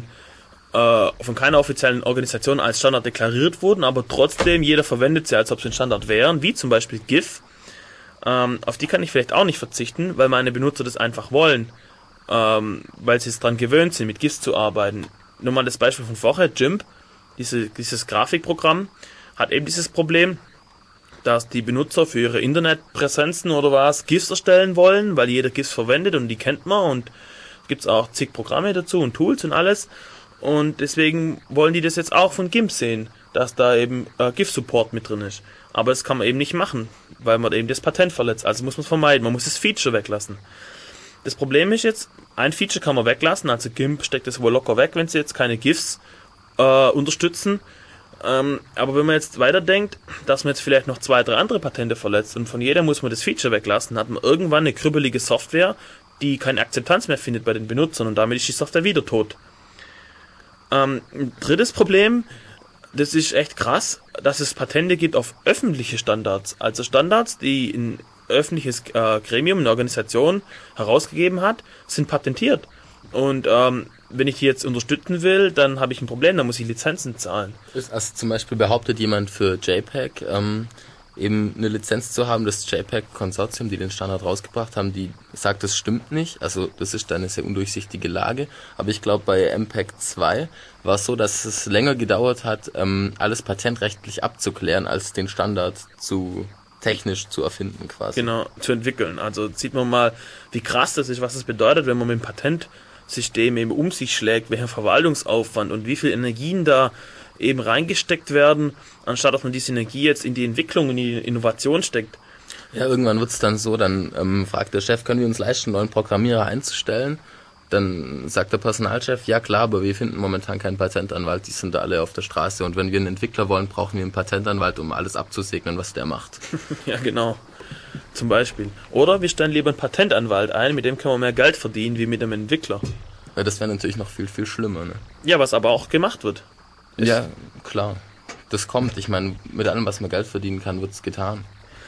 Organisation als Standard deklariert wurden, aber trotzdem jeder verwendet sie, als ob sie ein Standard wären, wie zum Beispiel GIF. Auf die kann ich vielleicht auch nicht verzichten, weil meine Benutzer das einfach wollen, weil sie es dran gewöhnt sind, mit GIFs zu arbeiten. Nur mal das Beispiel von vorher, GIMP, dieses Grafikprogramm, hat eben dieses Problem, dass die Benutzer für ihre Internetpräsenzen oder was GIFs erstellen wollen, weil jeder GIFs verwendet und die kennt man und gibt's auch zig Programme dazu und Tools und alles. Und deswegen wollen die das jetzt auch von GIMP sehen, dass da eben GIF-Support mit drin ist. Aber das kann man eben nicht machen, weil man eben das Patent verletzt. Also muss man es vermeiden, man muss das Feature weglassen. Das Problem ist jetzt, ein Feature kann man weglassen, also GIMP steckt das wohl locker weg, wenn sie jetzt keine GIFs unterstützen. Aber wenn man jetzt weiterdenkt, dass man jetzt vielleicht noch 2, 3 andere Patente verletzt und von jeder muss man das Feature weglassen, hat man irgendwann eine krüppelige Software, die keine Akzeptanz mehr findet bei den Benutzern und damit ist die Software wieder tot. Ein drittes Problem, das ist echt krass, dass es Patente gibt auf öffentliche Standards, also Standards, die ein öffentliches Gremium, eine Organisation herausgegeben hat, sind patentiert. Und wenn ich die jetzt unterstützen will, dann habe ich ein Problem, dann muss ich Lizenzen zahlen. Also zum Beispiel behauptet jemand für JPEG eben eine Lizenz zu haben, das JPEG-Konsortium, die den Standard rausgebracht haben, die sagt, das stimmt nicht. Also das ist eine sehr undurchsichtige Lage. Aber ich glaube, bei MPEG 2 war es so, dass es länger gedauert hat, alles patentrechtlich abzuklären, als den Standard technisch zu erfinden quasi. Genau, zu entwickeln. Also sieht man mal, wie krass das ist, was es bedeutet, wenn man mit dem Patentsystem eben um sich schlägt, welcher Verwaltungsaufwand und wie viel Energien da eben reingesteckt werden, anstatt dass man diese Energie jetzt in die Entwicklung und die Innovation steckt. Ja, irgendwann wird's dann so, dann fragt der Chef, können wir uns leisten, einen neuen Programmierer einzustellen? Dann sagt der Personalchef, ja klar, aber wir finden momentan keinen Patentanwalt, die sind da alle auf der Straße und wenn wir einen Entwickler wollen, brauchen wir einen Patentanwalt, um alles abzusegnen, was der macht. Ja, genau. Zum Beispiel. Oder wir stellen lieber einen Patentanwalt ein, mit dem können wir mehr Geld verdienen, wie mit einem Entwickler. Ja, das wäre natürlich noch viel, viel schlimmer, ne? Ja, was aber auch gemacht wird. Ja, klar. Das kommt. Ich meine, mit allem, was man Geld verdienen kann, wird's getan.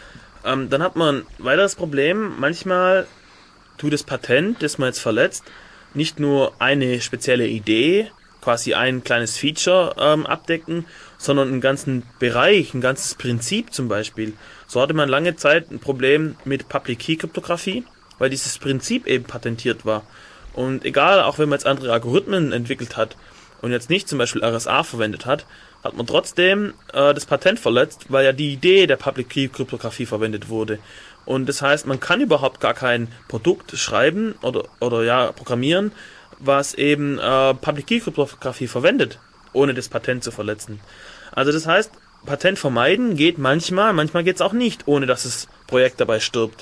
Dann hat man ein weiteres Problem. Manchmal tut das Patent, das man jetzt verletzt, nicht nur eine spezielle Idee, quasi ein kleines Feature abdecken, sondern einen ganzen Bereich, ein ganzes Prinzip zum Beispiel. So hatte man lange Zeit ein Problem mit Public-Key-Kryptographie, weil dieses Prinzip eben patentiert war. Und egal, auch wenn man jetzt andere Algorithmen entwickelt hat und jetzt nicht zum Beispiel RSA verwendet hat man trotzdem das Patent verletzt, weil ja die Idee der Public-Key-Kryptographie verwendet wurde. Und das heißt, man kann überhaupt gar kein Produkt schreiben oder programmieren, was eben Public-Key-Kryptographie verwendet, ohne das Patent zu verletzen. Also das heißt, Patent vermeiden geht manchmal geht es auch nicht, ohne dass das Projekt dabei stirbt.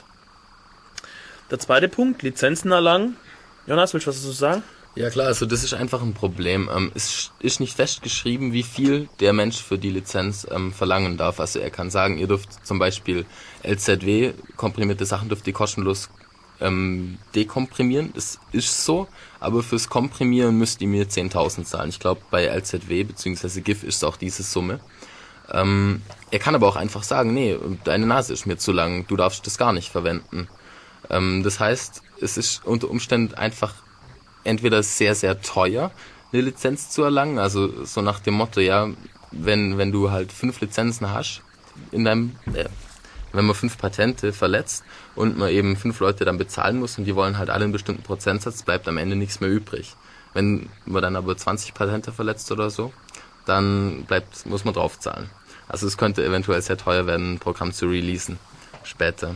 Der zweite Punkt, Lizenzen erlangen. Jonas, willst du was dazu sagen? Ja klar, also das ist einfach ein Problem. Es ist nicht festgeschrieben, wie viel der Mensch für die Lizenz verlangen darf. Also er kann sagen, ihr dürft zum Beispiel LZW, komprimierte Sachen dürft ihr kostenlos dekomprimieren. Das ist so, aber fürs Komprimieren müsst ihr mir 10.000 zahlen. Ich glaube, bei LZW bzw. GIF ist es auch diese Summe. Er kann aber auch einfach sagen, nee, deine Nase ist mir zu lang, du darfst das gar nicht verwenden. Das heißt, es ist unter Umständen einfach entweder sehr, sehr teuer, eine Lizenz zu erlangen, also so nach dem Motto, ja, wenn du halt 5 Lizenzen hast, wenn man 5 Patente verletzt und man eben 5 Leute dann bezahlen muss und die wollen halt alle einen bestimmten Prozentsatz, bleibt am Ende nichts mehr übrig. Wenn man dann aber 20 Patente verletzt oder so, dann muss man draufzahlen. Also es könnte eventuell sehr teuer werden, ein Programm zu releasen später.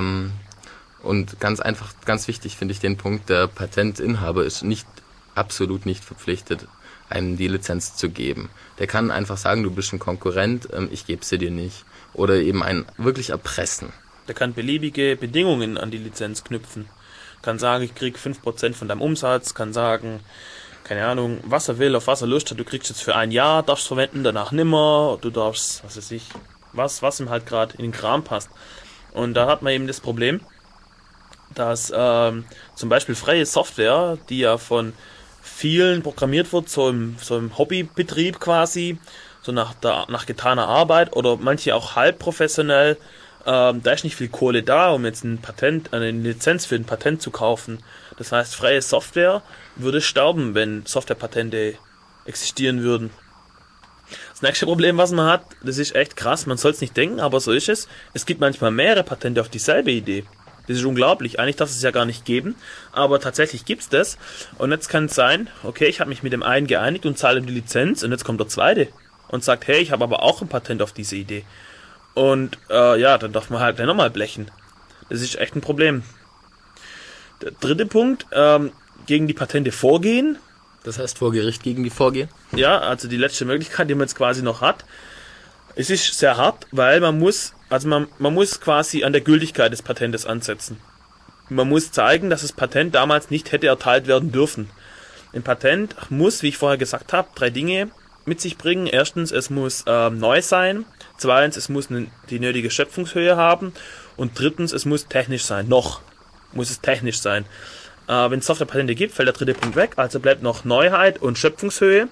Und ganz einfach, ganz wichtig finde ich den Punkt, der Patentinhaber ist absolut nicht verpflichtet, einem die Lizenz zu geben. Der kann einfach sagen, du bist ein Konkurrent, ich gebe sie dir nicht. Oder eben einen wirklich erpressen. Der kann beliebige Bedingungen an die Lizenz knüpfen. Kann sagen, ich krieg 5% von deinem Umsatz, kann sagen, keine Ahnung, was er will, auf was er Lust hat, du kriegst jetzt für ein Jahr, darfst verwenden, danach nimmer, du darfst, was weiß ich, was ihm halt gerade in den Kram passt. Und da hat man eben das Problem, dass zum Beispiel freie Software, die ja von vielen programmiert wird, so im Hobbybetrieb quasi, so nach getaner Arbeit oder manche auch halb professionell, da ist nicht viel Kohle da, um jetzt eine Lizenz für ein Patent zu kaufen. Das heißt, freie Software würde sterben, wenn Softwarepatente existieren würden. Das nächste Problem, was man hat, das ist echt krass, man soll es nicht denken, aber so ist es. Es gibt manchmal mehrere Patente auf dieselbe Idee. Das ist unglaublich. Eigentlich darf es ja gar nicht geben, aber tatsächlich gibt's das. Und jetzt kann es sein, okay, ich habe mich mit dem einen geeinigt und zahle ihm die Lizenz und jetzt kommt der zweite und sagt, hey, ich habe aber auch ein Patent auf diese Idee. Und dann darf man halt nochmal blechen. Das ist echt ein Problem. Der dritte Punkt, gegen die Patente vorgehen. Das heißt vor Gericht gegen die vorgehen? Ja, also die letzte Möglichkeit, die man jetzt quasi noch hat. Es ist sehr hart, weil man muss quasi an der Gültigkeit des Patentes ansetzen. Man muss zeigen, dass das Patent damals nicht hätte erteilt werden dürfen. Ein Patent muss, wie ich vorher gesagt habe, 3 Dinge mit sich bringen. Erstens, es muss neu sein. Zweitens, es muss die nötige Schöpfungshöhe haben. Und drittens, es muss technisch sein. Noch muss es technisch sein. Wenn es Softwarepatente gibt, fällt der dritte Punkt weg. Also bleibt noch Neuheit und Schöpfungshöhe.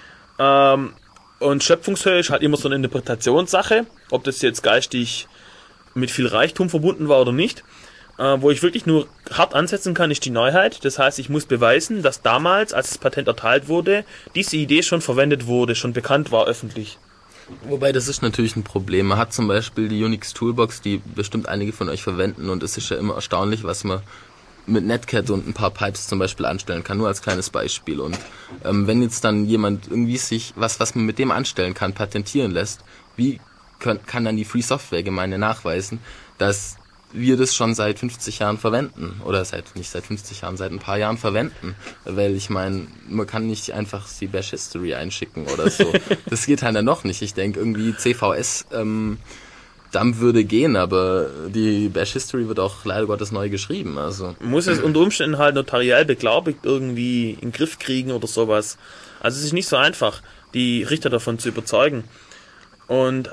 Und Schöpfungshöhe ist halt immer so eine Interpretationssache, ob das jetzt geistig mit viel Reichtum verbunden war oder nicht. Wo ich wirklich nur hart ansetzen kann, ist die Neuheit. Das heißt, ich muss beweisen, dass damals, als das Patent erteilt wurde, diese Idee schon verwendet wurde, schon bekannt war öffentlich. Wobei, das ist natürlich ein Problem. Man hat zum Beispiel die Unix Toolbox, die bestimmt einige von euch verwenden, und es ist ja immer erstaunlich, was man mit Netcat und ein paar Pipes zum Beispiel anstellen kann, nur als kleines Beispiel. Und wenn jetzt dann jemand irgendwie sich was man mit dem anstellen kann, patentieren lässt, wie kann dann die Free Software Gemeinde nachweisen, dass wir das schon seit 50 Jahren verwenden? Oder nicht seit 50 Jahren, seit ein paar Jahren verwenden. Weil ich meine, man kann nicht einfach die Bash History einschicken oder so. Das geht halt dann noch nicht. Ich denke irgendwie CVS Dump würde gehen, aber die Bash History wird auch leider Gottes neu geschrieben. Also muss es unter Umständen halt notariell beglaubigt irgendwie in den Griff kriegen oder sowas. Also es ist nicht so einfach, die Richter davon zu überzeugen. Und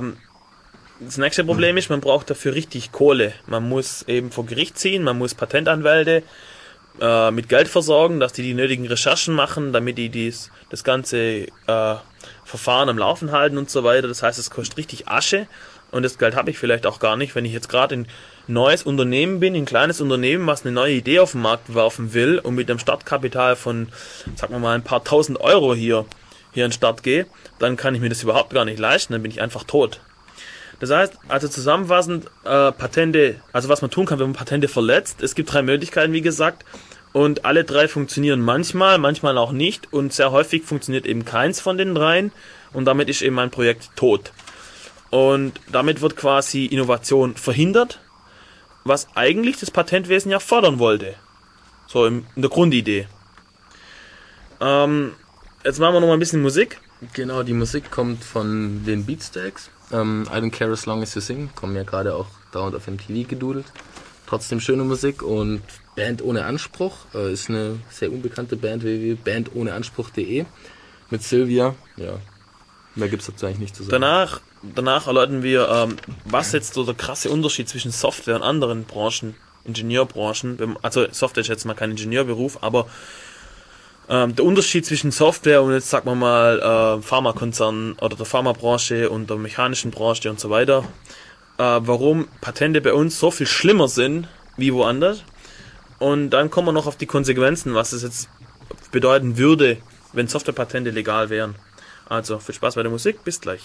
das nächste Problem ist, man braucht dafür richtig Kohle. Man muss eben vor Gericht ziehen, man muss Patentanwälte mit Geld versorgen, dass die nötigen Recherchen machen, damit die das ganze Verfahren am Laufen halten und so weiter. Das heißt, es kostet richtig Asche. Und das Geld habe ich vielleicht auch gar nicht, wenn ich jetzt gerade ein neues Unternehmen bin, ein kleines Unternehmen, was eine neue Idee auf den Markt werfen will und mit einem Startkapital von, sagen wir mal, ein paar tausend Euro hier an den Start gehe, dann kann ich mir das überhaupt gar nicht leisten, dann bin ich einfach tot. Das heißt, also zusammenfassend, Patente, also was man tun kann, wenn man Patente verletzt, es gibt 3 Möglichkeiten, wie gesagt, und alle 3 funktionieren manchmal auch nicht, und sehr häufig funktioniert eben keins von den 3 und damit ist eben mein Projekt tot. Und damit wird quasi Innovation verhindert, was eigentlich das Patentwesen ja fördern wollte. So in der Grundidee. Jetzt machen wir noch mal ein bisschen Musik. Genau, die Musik kommt von den Beatsteaks. I Don't Care As Long As You Sing. Kommen ja gerade auch dauernd auf MTV gedudelt. Trotzdem schöne Musik. Und Band ohne Anspruch ist eine sehr unbekannte Band, www.bandohneanspruch.de mit Sylvia. Ja, mehr gibt's dazu eigentlich nicht zu sagen. Danach erläutern wir, was jetzt so der krasse Unterschied zwischen Software und anderen Branchen, Ingenieurbranchen, also Software ist jetzt mal kein Ingenieurberuf, aber Der Unterschied zwischen Software und jetzt sagen wir mal Pharmakonzernen oder der Pharmabranche und der mechanischen Branche und so weiter, warum Patente bei uns so viel schlimmer sind wie woanders. Und dann kommen wir noch auf die Konsequenzen, was es jetzt bedeuten würde, wenn Softwarepatente legal wären. Also viel Spaß bei der Musik, bis gleich.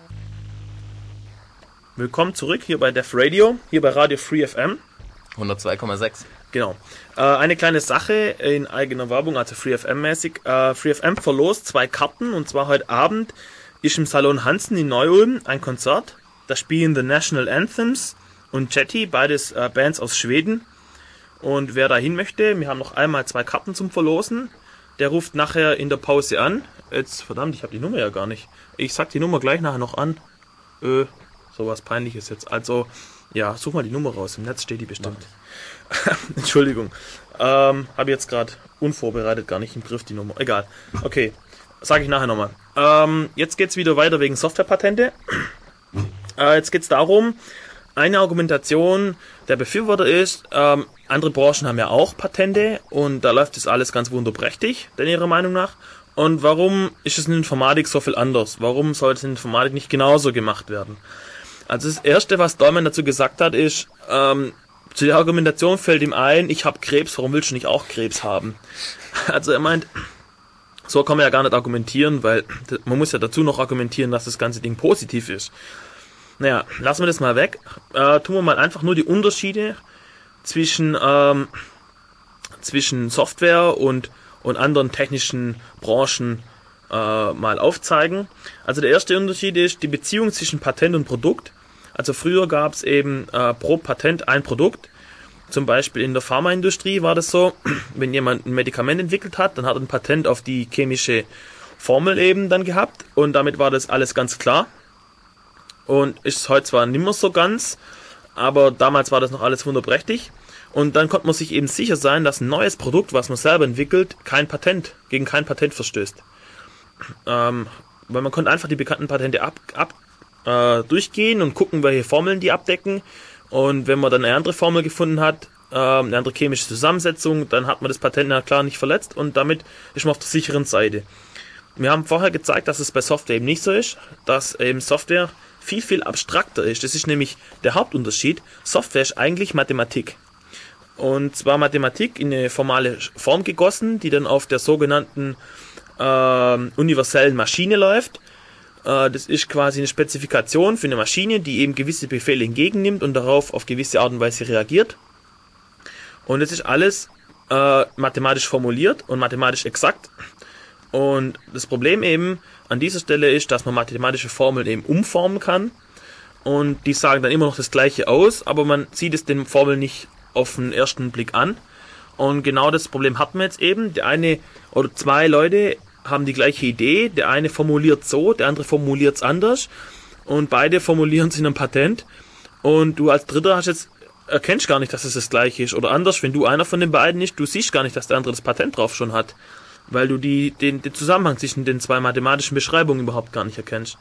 Willkommen zurück hier bei Def Radio, hier bei Radio Free FM. 102,6. Genau. Eine kleine Sache in eigener Werbung, also Free FM-mäßig. Free FM verlost 2 Karten, und zwar heute Abend ist im Salon Hansen in Neu-Ulm ein Konzert. Da spielen The National Anthems und Jetty, beides Bands aus Schweden. Und wer da hin möchte, wir haben noch einmal 2 Karten zum Verlosen. Der ruft nachher in der Pause an. Jetzt, verdammt, ich habe die Nummer ja gar nicht. Ich sag die Nummer gleich nachher noch an. Sowas Peinliches jetzt. Also, ja, such mal die Nummer raus. Im Netz steht die bestimmt. Entschuldigung. Habe jetzt gerade unvorbereitet gar nicht im Griff die Nummer. Egal. Okay, sage ich nachher nochmal. Jetzt geht's wieder weiter wegen Softwarepatente. Jetzt geht's darum, eine Argumentation der Befürworter ist, andere Branchen haben ja auch Patente und da läuft das alles ganz wunderprächtig, denn ihrer Meinung nach. Und warum ist es in Informatik so viel anders? Warum soll es in Informatik nicht genauso gemacht werden? Also das Erste, was Dahlmann dazu gesagt hat, ist, zu der Argumentation fällt ihm ein, ich habe Krebs, warum willst du nicht auch Krebs haben? Also er meint, so kann man ja gar nicht argumentieren, weil man muss ja dazu noch argumentieren, dass das ganze Ding positiv ist. Naja, lassen wir das mal weg. Tun wir mal einfach nur die Unterschiede zwischen Software und anderen technischen Branchen mal aufzeigen. Also der erste Unterschied ist die Beziehung zwischen Patent und Produkt. Also früher gab es eben pro Patent ein Produkt. Zum Beispiel in der Pharmaindustrie war das so, wenn jemand ein Medikament entwickelt hat, dann hat er ein Patent auf die chemische Formel eben dann gehabt und damit war das alles ganz klar. Und ist heute zwar nicht mehr so ganz, aber damals war das noch alles wunderprächtig. Und dann konnte man sich eben sicher sein, dass ein neues Produkt, was man selber entwickelt, gegen kein Patent verstößt. Weil man konnte einfach die bekannten Patente durchgehen und gucken, welche Formeln die abdecken. Und wenn man dann eine andere Formel gefunden hat, eine andere chemische Zusammensetzung, dann hat man das Patent na klar nicht verletzt und damit ist man auf der sicheren Seite. Wir haben vorher gezeigt, dass es bei Software eben nicht so ist, dass eben Software viel, viel abstrakter ist. Das ist nämlich der Hauptunterschied. Software ist eigentlich Mathematik. Und zwar Mathematik in eine formale Form gegossen, die dann auf der sogenannten universellen Maschine läuft. Das ist quasi eine Spezifikation für eine Maschine, die eben gewisse Befehle entgegennimmt und darauf auf gewisse Art und Weise reagiert. Und das ist alles mathematisch formuliert und mathematisch exakt. Und das Problem eben an dieser Stelle ist, dass man mathematische Formeln eben umformen kann. Und die sagen dann immer noch das Gleiche aus, aber man sieht es den Formeln nicht auf den ersten Blick an. Und genau das Problem hat man jetzt eben. Der eine oder 2 Leute haben die gleiche Idee. Der eine formuliert so, der andere formuliert es anders. Und beide formulieren es in einem Patent. Und du als Dritter erkennst gar nicht, dass es das Gleiche ist. Oder anders, wenn du einer von den beiden ist, du siehst gar nicht, dass der andere das Patent drauf schon hat. Weil du den Zusammenhang zwischen den 2 mathematischen Beschreibungen überhaupt gar nicht erkennst.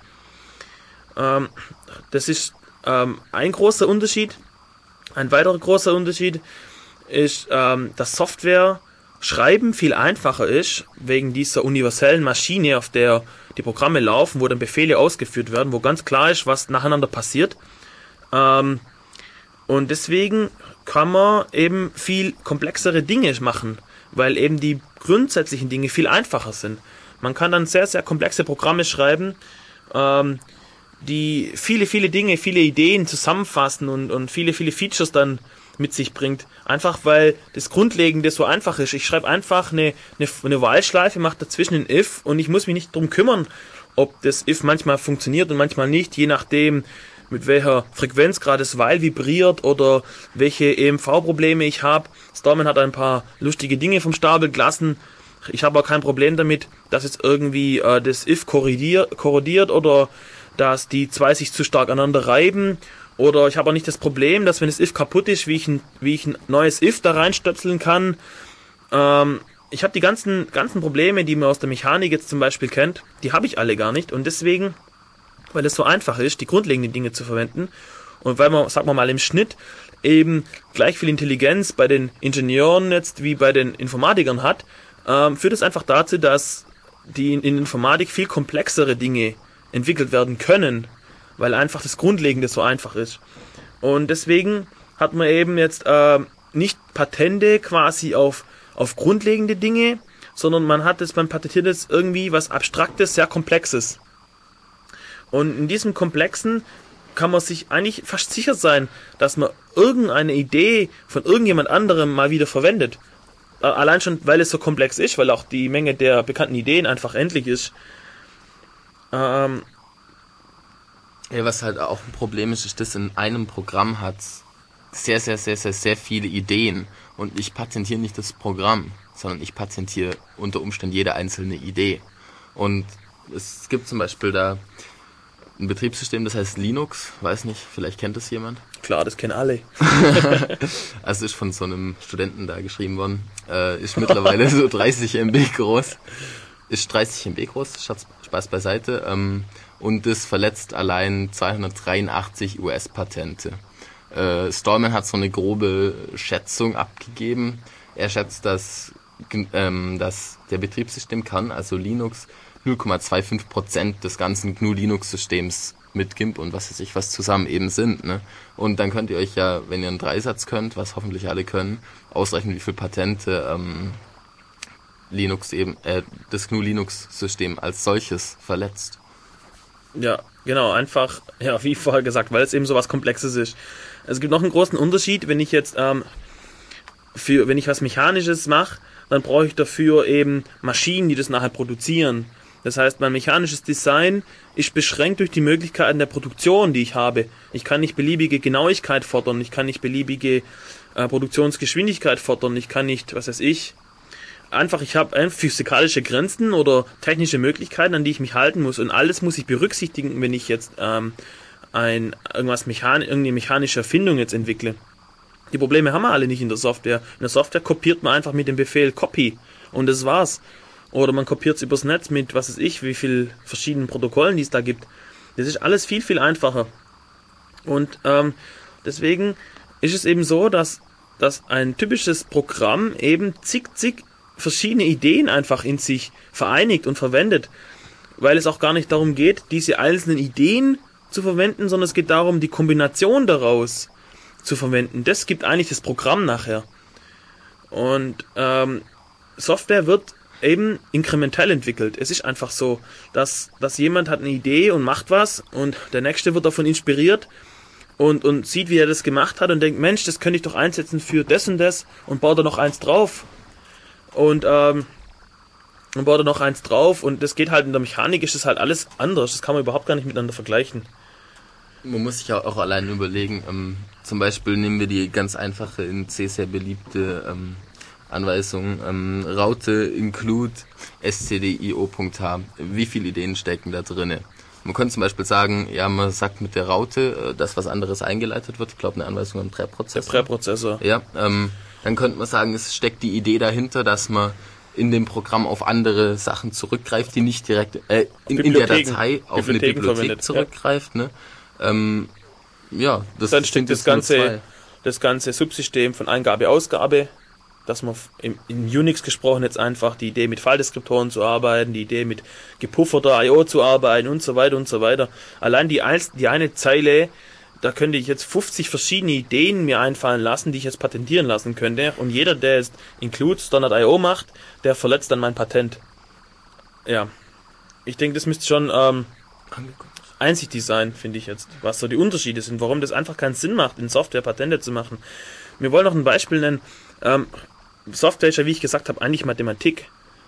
Das ist ein großer Unterschied. Ein weiterer großer Unterschied ist, dass Software schreiben viel einfacher ist, wegen dieser universellen Maschine, auf der die Programme laufen, wo dann Befehle ausgeführt werden, wo ganz klar ist, was nacheinander passiert. Und deswegen kann man eben viel komplexere Dinge machen, weil eben die grundsätzlichen Dinge viel einfacher sind. Man kann dann sehr, sehr komplexe Programme schreiben, die viele Dinge, viele Ideen zusammenfassen und viele Features dann mit sich bringt. Einfach weil das Grundlegende so einfach ist. Ich schreibe einfach eine While-Schleife, mache dazwischen ein if und ich muss mich nicht drum kümmern, ob das if manchmal funktioniert und manchmal nicht, je nachdem mit welcher Frequenz gerade das While vibriert oder welche EMV-Probleme ich habe. Stallman hat ein paar lustige Dinge vom Stapel gelassen. Ich habe auch kein Problem damit, dass jetzt irgendwie das if korrodiert oder dass die 2 sich zu stark aneinander reiben. Oder ich habe auch nicht das Problem, dass wenn das if kaputt ist, wie ich ein neues if da reinstöpseln kann. Ich habe die ganzen Probleme, die man aus der Mechanik jetzt zum Beispiel kennt, die habe ich alle gar nicht. Und deswegen, weil es so einfach ist, die grundlegenden Dinge zu verwenden und weil man, sagen wir mal, im Schnitt eben gleich viel Intelligenz bei den Ingenieuren jetzt wie bei den Informatikern hat, führt es einfach dazu, dass die in Informatik viel komplexere Dinge entwickelt werden können, weil einfach das Grundlegende so einfach ist. Und deswegen hat man eben jetzt nicht Patente quasi auf grundlegende Dinge, sondern man patentiert jetzt irgendwie was Abstraktes, sehr Komplexes. Und in diesem Komplexen kann man sich eigentlich fast sicher sein, dass man irgendeine Idee von irgendjemand anderem mal wieder verwendet. Allein schon, weil es so komplex ist, weil auch die Menge der bekannten Ideen einfach endlich ist. Ja, was halt auch ein Problem ist, dass in einem Programm hat sehr, sehr, sehr, sehr, sehr viele Ideen. Und ich patentiere nicht das Programm, sondern ich patentiere unter Umständen jede einzelne Idee. Und es gibt zum Beispiel da ein Betriebssystem, das heißt Linux. Weiß nicht, vielleicht kennt das jemand? Klar, das kennen alle. Also ist von so einem Studenten da geschrieben worden. Ist mittlerweile so 30 MB groß. Ist 30 MB groß, Spaß beiseite. Und das verletzt allein 283 US-Patente. Stallman hat so eine grobe Schätzung abgegeben. Er schätzt, dass der Betriebssystemkern, also Linux, 0,25% des ganzen GNU-Linux-Systems mit GIMP und was weiß ich was zusammen eben sind. Ne? Und dann könnt ihr euch ja, wenn ihr einen Dreisatz könnt, was hoffentlich alle können, ausrechnen, wie viele Patente Linux eben, das GNU-Linux-System als solches verletzt. Ja, genau, einfach, ja, wie vorher gesagt, weil es eben so was Komplexes ist. Es gibt noch einen großen Unterschied, wenn ich jetzt wenn ich was Mechanisches mache, dann brauche ich dafür eben Maschinen, die das nachher produzieren. Das heißt, mein mechanisches Design ist beschränkt durch die Möglichkeiten der Produktion, die ich habe. Ich kann nicht beliebige Genauigkeit fordern, ich kann nicht beliebige Produktionsgeschwindigkeit fordern, ich kann nicht, was weiß ich, ich habe physikalische Grenzen oder technische Möglichkeiten, an die ich mich halten muss. Und alles muss ich berücksichtigen, wenn ich jetzt irgendeine mechanische Erfindung jetzt entwickle. Die Probleme haben wir alle nicht in der Software. In der Software kopiert man einfach mit dem Befehl Copy und das war's. Oder man kopiert es übers Netz mit, was weiß ich, wie viel verschiedenen Protokollen, die es da gibt. Das ist alles viel, viel einfacher. Und deswegen ist es eben so, dass ein typisches Programm eben zig verschiedene Ideen einfach in sich vereinigt und verwendet. Weil es auch gar nicht darum geht, diese einzelnen Ideen zu verwenden, sondern es geht darum, die Kombination daraus zu verwenden. Das gibt eigentlich das Programm nachher. Und Software wird eben inkrementell entwickelt. Es ist einfach so, dass jemand hat eine Idee und macht was und der Nächste wird davon inspiriert und sieht, wie er das gemacht hat und denkt, Mensch, das könnte ich doch einsetzen für das und das und baut da noch eins drauf. Und baut da noch eins drauf und das geht halt in der Mechanik, ist das halt alles anders. Das kann man überhaupt gar nicht miteinander vergleichen. Man muss sich auch allein überlegen, zum Beispiel nehmen wir die ganz einfache, in C sehr beliebte Anweisung, Raute include stdio.h. Wie viele Ideen stecken da drinne? Man könnte zum Beispiel sagen, ja, man sagt mit der Raute, dass was anderes eingeleitet wird. Ich glaube, eine Anweisung am Präprozessor. Der Präprozessor. Ja, dann könnte man sagen, es steckt die Idee dahinter, dass man in dem Programm auf andere Sachen zurückgreift, die nicht direkt in der Datei auf eine Bibliothek zurückgreift. Ja. Ne? Ja, dann steckt das ganze Subsystem von Eingabe, Ausgabe, dass man in Unix gesprochen jetzt einfach die Idee mit File-Deskriptoren zu arbeiten, die Idee mit gepufferter I/O zu arbeiten und so weiter und so weiter. Allein die eine Zeile, da könnte ich jetzt 50 verschiedene Ideen mir einfallen lassen, die ich jetzt patentieren lassen könnte. Und jeder, der jetzt Include Standard I/O macht, der verletzt dann mein Patent. Ja, ich denke, das müsste schon einsichtig sein, finde ich jetzt, was so die Unterschiede sind, warum das einfach keinen Sinn macht, in Software Patente zu machen. Wir wollen noch ein Beispiel nennen. Software ist ja, wie ich gesagt habe, eigentlich Mathematik.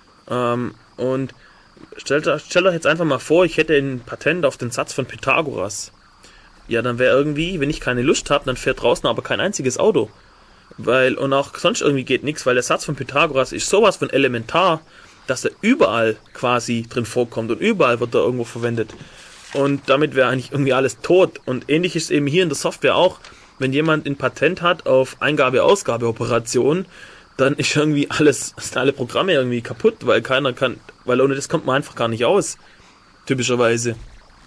Und stellt euch jetzt einfach mal vor, ich hätte ein Patent auf den Satz von Pythagoras. Ja, dann wäre irgendwie, wenn ich keine Lust habe, dann fährt draußen aber kein einziges Auto. Und auch sonst irgendwie geht nichts, weil der Satz von Pythagoras ist sowas von elementar, dass er überall quasi drin vorkommt und überall wird er irgendwo verwendet. Und damit wäre eigentlich irgendwie alles tot. Und ähnlich ist es eben hier in der Software auch, wenn jemand ein Patent hat auf Eingabe-Ausgabe-Operationen, dann ist irgendwie sind alle Programme irgendwie kaputt, weil ohne das kommt man einfach gar nicht aus. Typischerweise.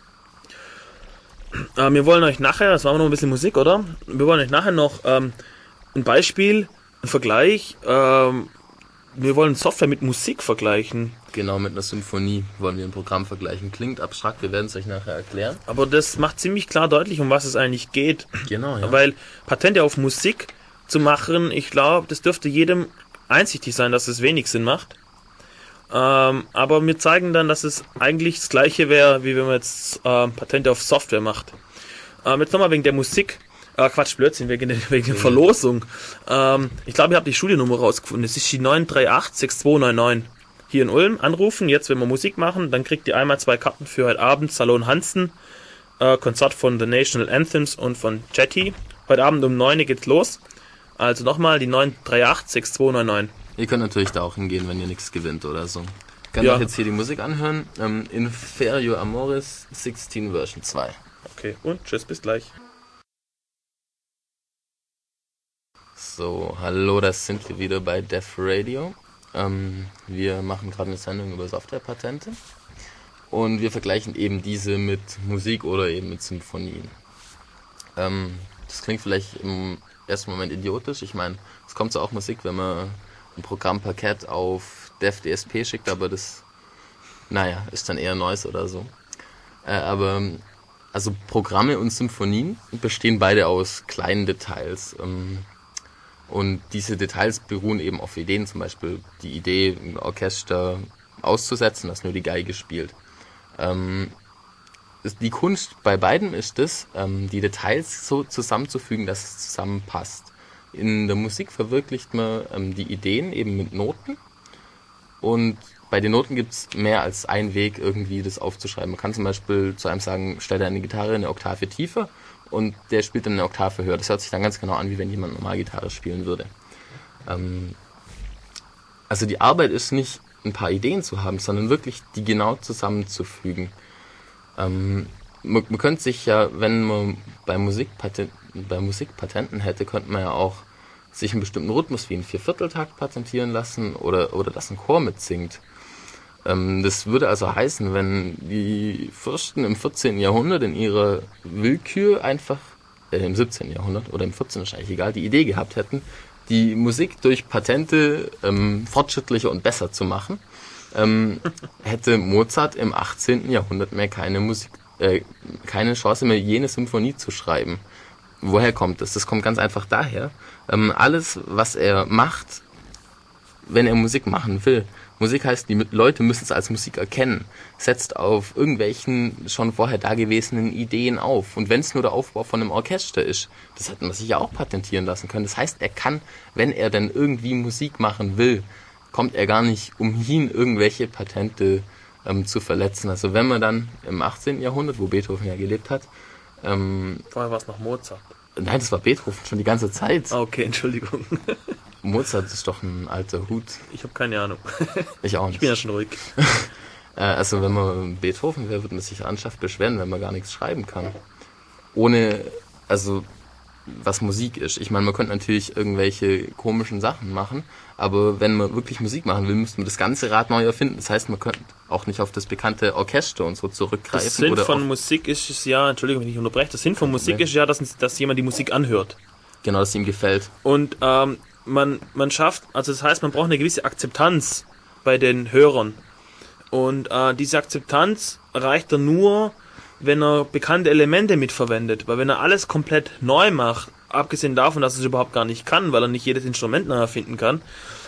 Wir wollen euch nachher, das machen wir noch ein bisschen Musik, oder? Wir wollen euch nachher noch ein Beispiel, einen Vergleich, wir wollen Software mit Musik vergleichen. Genau, mit einer Symphonie wollen wir ein Programm vergleichen. Klingt abstrakt, wir werden es euch nachher erklären. Aber das macht ziemlich klar deutlich, um was es eigentlich geht. Genau, ja. Weil Patente auf Musik zu machen, ich glaube, das dürfte jedem einsichtig sein, dass es wenig Sinn macht. Aber wir zeigen dann, dass es eigentlich das Gleiche wäre, wie wenn man jetzt Patente auf Software macht. Jetzt nochmal wegen der Musik. Blödsinn, wegen der Verlosung. Ich glaube, ihr habt die Studiennummer rausgefunden. Das ist die 9386299. Hier in Ulm anrufen. Jetzt, wenn wir Musik machen, dann kriegt ihr einmal 2 Karten für heute Abend Salon Hansen. Konzert von The National Anthems und von Jetty. Heute Abend um 9 Uhr geht's los. Also nochmal die 9386299. Ihr könnt natürlich da auch hingehen, wenn ihr nichts gewinnt oder so. Könnt euch jetzt hier die Musik anhören. Inferior Amoris 16 Version 2. Okay, und tschüss, bis gleich. So, hallo, das sind wir wieder bei Def Radio. Wir machen gerade eine Sendung über Softwarepatente und wir vergleichen eben diese mit Musik oder eben mit Symphonien. Das klingt vielleicht im ersten Moment idiotisch. Ich meine, es kommt so auch Musik, wenn man ein Programmpaket auf Def DSP schickt, aber das, ist dann eher Noise oder so. Aber also Programme und Symphonien bestehen beide aus kleinen Details. Und diese Details beruhen eben auf Ideen, zum Beispiel die Idee, ein Orchester auszusetzen, das nur die Geige spielt. Die Kunst bei beiden ist es, die Details so zusammenzufügen, dass es zusammenpasst. In der Musik verwirklicht man die Ideen eben mit Noten und bei den Noten gibt es mehr als einen Weg, irgendwie das aufzuschreiben. Man kann zum Beispiel zu einem sagen, stell deine Gitarre eine Oktave tiefer und der spielt dann eine Oktave höher. Das hört sich dann ganz genau an, wie wenn jemand normal Gitarre spielen würde. Also die Arbeit ist nicht, ein paar Ideen zu haben, sondern wirklich die genau zusammenzufügen. Man könnte sich ja, wenn man bei Musikpatenten hätte, könnte man ja auch sich einen bestimmten Rhythmus wie einen Viervierteltakt patentieren lassen oder dass ein Chor mitsingt. Das würde also heißen, wenn die Fürsten im 14. Jahrhundert in ihrer Willkür einfach, im 17. Jahrhundert oder im 14. ist eigentlich egal, die Idee gehabt hätten, die Musik durch Patente fortschrittlicher und besser zu machen, hätte Mozart im 18. Jahrhundert mehr keine Chance mehr, jene Symphonie zu schreiben. Woher kommt das? Das kommt ganz einfach daher. Alles, was er macht, wenn er Musik machen will, Musik heißt, die Leute müssen es als Musik erkennen, setzt auf irgendwelchen schon vorher dagewesenen Ideen auf. Und wenn es nur der Aufbau von einem Orchester ist, das hätte man sich ja auch patentieren lassen können. Das heißt, er kann, wenn er denn irgendwie Musik machen will, kommt er gar nicht umhin, irgendwelche Patente zu verletzen. Also wenn man dann im 18. Jahrhundert, wo Beethoven ja gelebt hat, vorher war es noch Mozart. Nein, das war Beethoven schon die ganze Zeit. Okay, Entschuldigung. Mozart ist doch ein alter Hut. Ich habe keine Ahnung. Ich auch nicht. Ich bin ja schon ruhig. Also wenn man Beethoven wäre, würde man sich ernsthaft beschweren, wenn man gar nichts schreiben kann. Ohne, also was Musik ist. Ich meine, man könnte natürlich irgendwelche komischen Sachen machen, aber wenn man wirklich Musik machen will, müsste man das ganze Rad neu erfinden. Das heißt, man könnte auch nicht auf das bekannte Orchester und so zurückgreifen. Das Sinn von Musik ist es ja, Entschuldigung, wenn ich unterbreche, das Sinn von Musik ist ja, dass jemand die Musik anhört. Genau, dass ihm gefällt. Und man schafft, also das heißt, man braucht eine gewisse Akzeptanz bei den Hörern. Und diese Akzeptanz erreicht er nur, wenn er bekannte Elemente mitverwendet. Weil wenn er alles komplett neu macht, abgesehen davon, dass er es überhaupt gar nicht kann, weil er nicht jedes Instrument neu erfinden kann,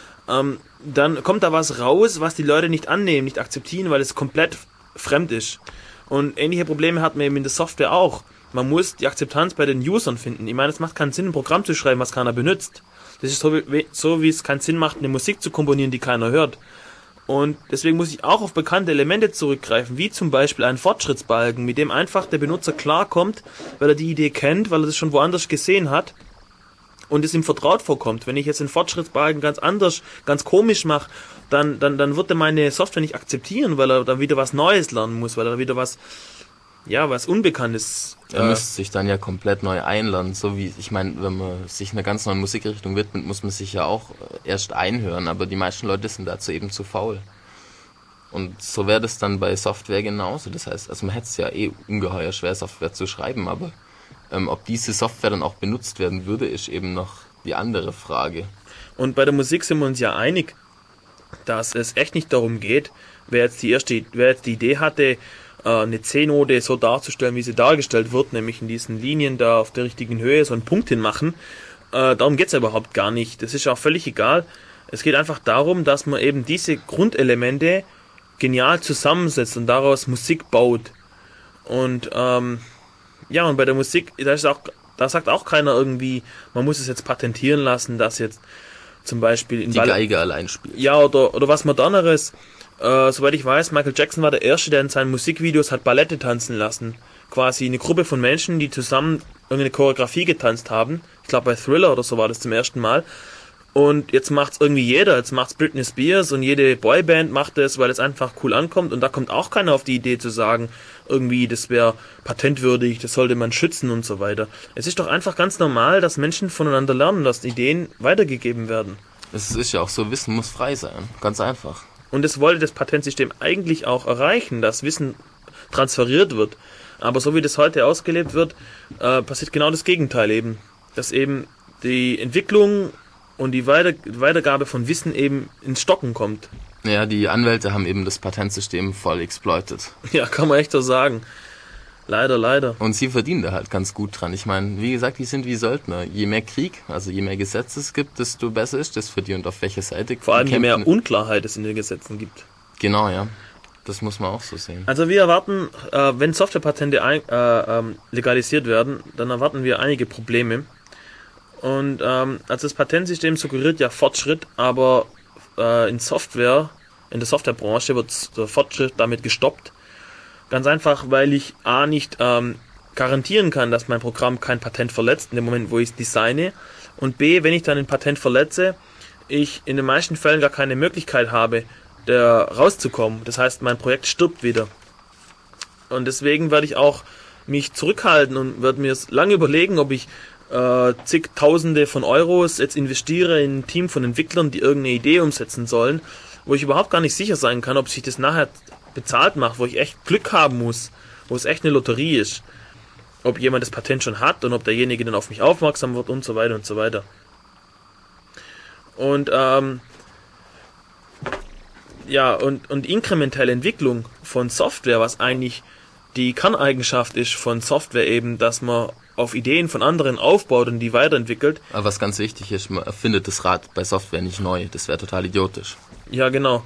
dann kommt da was raus, was die Leute nicht annehmen, nicht akzeptieren, weil es komplett fremd ist. Und ähnliche Probleme hat man eben in der Software auch. Man muss die Akzeptanz bei den Usern finden. Ich meine, es macht keinen Sinn, ein Programm zu schreiben, was keiner benutzt. Das ist so, wie es keinen Sinn macht, eine Musik zu komponieren, die keiner hört. Und deswegen muss ich auch auf bekannte Elemente zurückgreifen, wie zum Beispiel einen Fortschrittsbalken, mit dem einfach der Benutzer klarkommt, weil er die Idee kennt, weil er das schon woanders gesehen hat und es ihm vertraut vorkommt. Wenn ich jetzt den Fortschrittsbalken ganz anders, ganz komisch mache, dann wird er meine Software nicht akzeptieren, weil er da wieder was Neues lernen muss, weil er wieder was Unbekanntes. Er müsste sich dann ja komplett neu einlernen, so wie, ich meine, wenn man sich einer ganz neuen Musikrichtung widmet, muss man sich ja auch erst einhören, aber die meisten Leute sind dazu eben zu faul. Und so wäre das dann bei Software genauso, das heißt, also man hätte es ja ungeheuer schwer, Software zu schreiben, aber ob diese Software dann auch benutzt werden würde, ist eben noch die andere Frage. Und bei der Musik sind wir uns ja einig, dass es echt nicht darum geht, wer jetzt die Idee hatte, eine C-Note so darzustellen, wie sie dargestellt wird, nämlich in diesen Linien da auf der richtigen Höhe so einen Punkt hinmachen. Darum geht's ja überhaupt gar nicht. Das ist auch völlig egal. Es geht einfach darum, dass man eben diese Grundelemente genial zusammensetzt und daraus Musik baut. Und und bei der Musik, da sagt auch keiner irgendwie, man muss es jetzt patentieren lassen, dass jetzt zum Beispiel die Geige allein spielt. Ja, oder was Moderneres. Soweit ich weiß, Michael Jackson war der Erste, der in seinen Musikvideos hat Ballette tanzen lassen. Quasi eine Gruppe von Menschen, die zusammen irgendeine Choreografie getanzt haben. Ich glaube bei Thriller oder so war das zum ersten Mal. Und jetzt macht's irgendwie jeder. Jetzt macht's Britney Spears und jede Boyband macht es, weil es einfach cool ankommt. Und da kommt auch keiner auf die Idee zu sagen, irgendwie, das wäre patentwürdig, das sollte man schützen und so weiter. Es ist doch einfach ganz normal, dass Menschen voneinander lernen, dass Ideen weitergegeben werden. Es ist ja auch so, Wissen muss frei sein. Ganz einfach. Und das wollte das Patentsystem eigentlich auch erreichen, dass Wissen transferiert wird. Aber so wie das heute ausgelebt wird, passiert genau das Gegenteil eben. Dass eben die Entwicklung und die Weitergabe von Wissen eben ins Stocken kommt. Ja, die Anwälte haben eben das Patentsystem voll exploitet. Ja, kann man echt so sagen. Leider. Und sie verdienen da halt ganz gut dran. Ich meine, wie gesagt, die sind wie Söldner. Je mehr Krieg, also je mehr Gesetze es gibt, desto besser ist das für die und auf welcher Seite. Vor allem je mehr Unklarheit es in den Gesetzen gibt. Genau, ja. Das muss man auch so sehen. Also wir erwarten, wenn Softwarepatente legalisiert werden, dann erwarten wir einige Probleme. Und also das Patentsystem suggeriert ja Fortschritt, aber in der Softwarebranche wird der Fortschritt damit gestoppt. Ganz einfach, weil ich A nicht garantieren kann, dass mein Programm kein Patent verletzt, in dem Moment, wo ich es designe. Und B, wenn ich dann ein Patent verletze, ich in den meisten Fällen gar keine Möglichkeit habe, da rauszukommen. Das heißt, mein Projekt stirbt wieder. Und deswegen werde ich auch mich zurückhalten und werde mir lange überlegen, ob ich zigtausende von Euros jetzt investiere in ein Team von Entwicklern, die irgendeine Idee umsetzen sollen, wo ich überhaupt gar nicht sicher sein kann, ob sich das nachher bezahlt macht, wo ich echt Glück haben muss, wo es echt eine Lotterie ist, ob jemand das Patent schon hat und ob derjenige dann auf mich aufmerksam wird und so weiter und so weiter. Und und inkrementelle Entwicklung von Software, was eigentlich die Kerneigenschaft ist von Software eben, dass man auf Ideen von anderen aufbaut und die weiterentwickelt. Aber was ganz wichtig ist, man erfindet das Rad bei Software nicht neu. Das wäre total idiotisch. Ja, genau.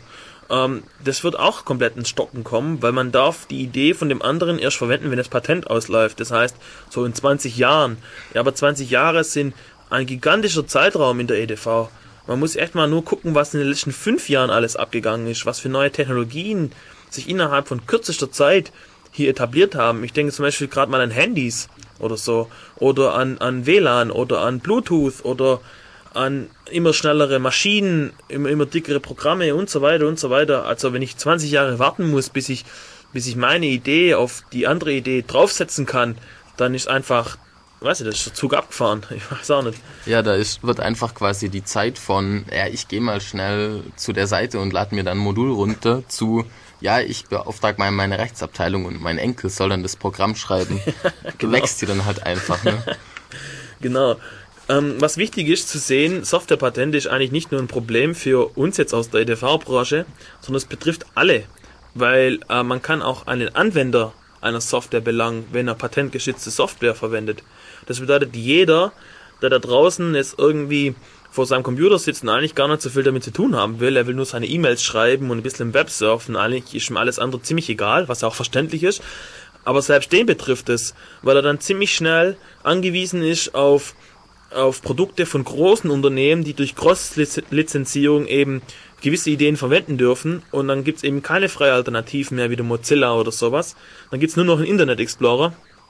Das wird auch komplett ins Stocken kommen, weil man darf die Idee von dem anderen erst verwenden, wenn das Patent ausläuft. Das heißt, so in 20 Jahren. Ja, aber 20 Jahre sind ein gigantischer Zeitraum in der EDV. Man muss echt mal nur gucken, was in den letzten 5 Jahren alles abgegangen ist, was für neue Technologien sich innerhalb von kürzester Zeit hier etabliert haben. Ich denke zum Beispiel gerade mal an Handys oder so, oder an WLAN oder an Bluetooth oder an immer schnellere Maschinen, immer dickere Programme und so weiter und so weiter. Also wenn ich 20 Jahre warten muss, bis ich meine Idee auf die andere Idee draufsetzen kann, dann ist einfach, das ist der Zug abgefahren. Ich weiß auch nicht. Ja, wird einfach quasi die Zeit von, ich gehe mal schnell zu der Seite und lade mir dann ein Modul runter, zu, ich beauftrage mal meine Rechtsabteilung und mein Enkel soll dann das Programm schreiben. Genau. Wächst die dann halt einfach, ne? Genau. Was wichtig ist zu sehen, Softwarepatente ist eigentlich nicht nur ein Problem für uns jetzt aus der EDV-Branche, sondern es betrifft alle. Weil man kann auch einen Anwender einer Software belangen, wenn er patentgeschützte Software verwendet. Das bedeutet, jeder, der da draußen jetzt irgendwie vor seinem Computer sitzt und eigentlich gar nicht so viel damit zu tun haben will, er will nur seine E-Mails schreiben und ein bisschen im Web surfen, eigentlich ist ihm alles andere ziemlich egal, was auch verständlich ist. Aber selbst den betrifft es, weil er dann ziemlich schnell angewiesen ist auf Produkte von großen Unternehmen, die durch Cross-Lizenzierung eben gewisse Ideen verwenden dürfen, und dann gibt's eben keine freie Alternativen mehr wie der Mozilla oder sowas. Dann gibt's nur noch einen Internet Explorer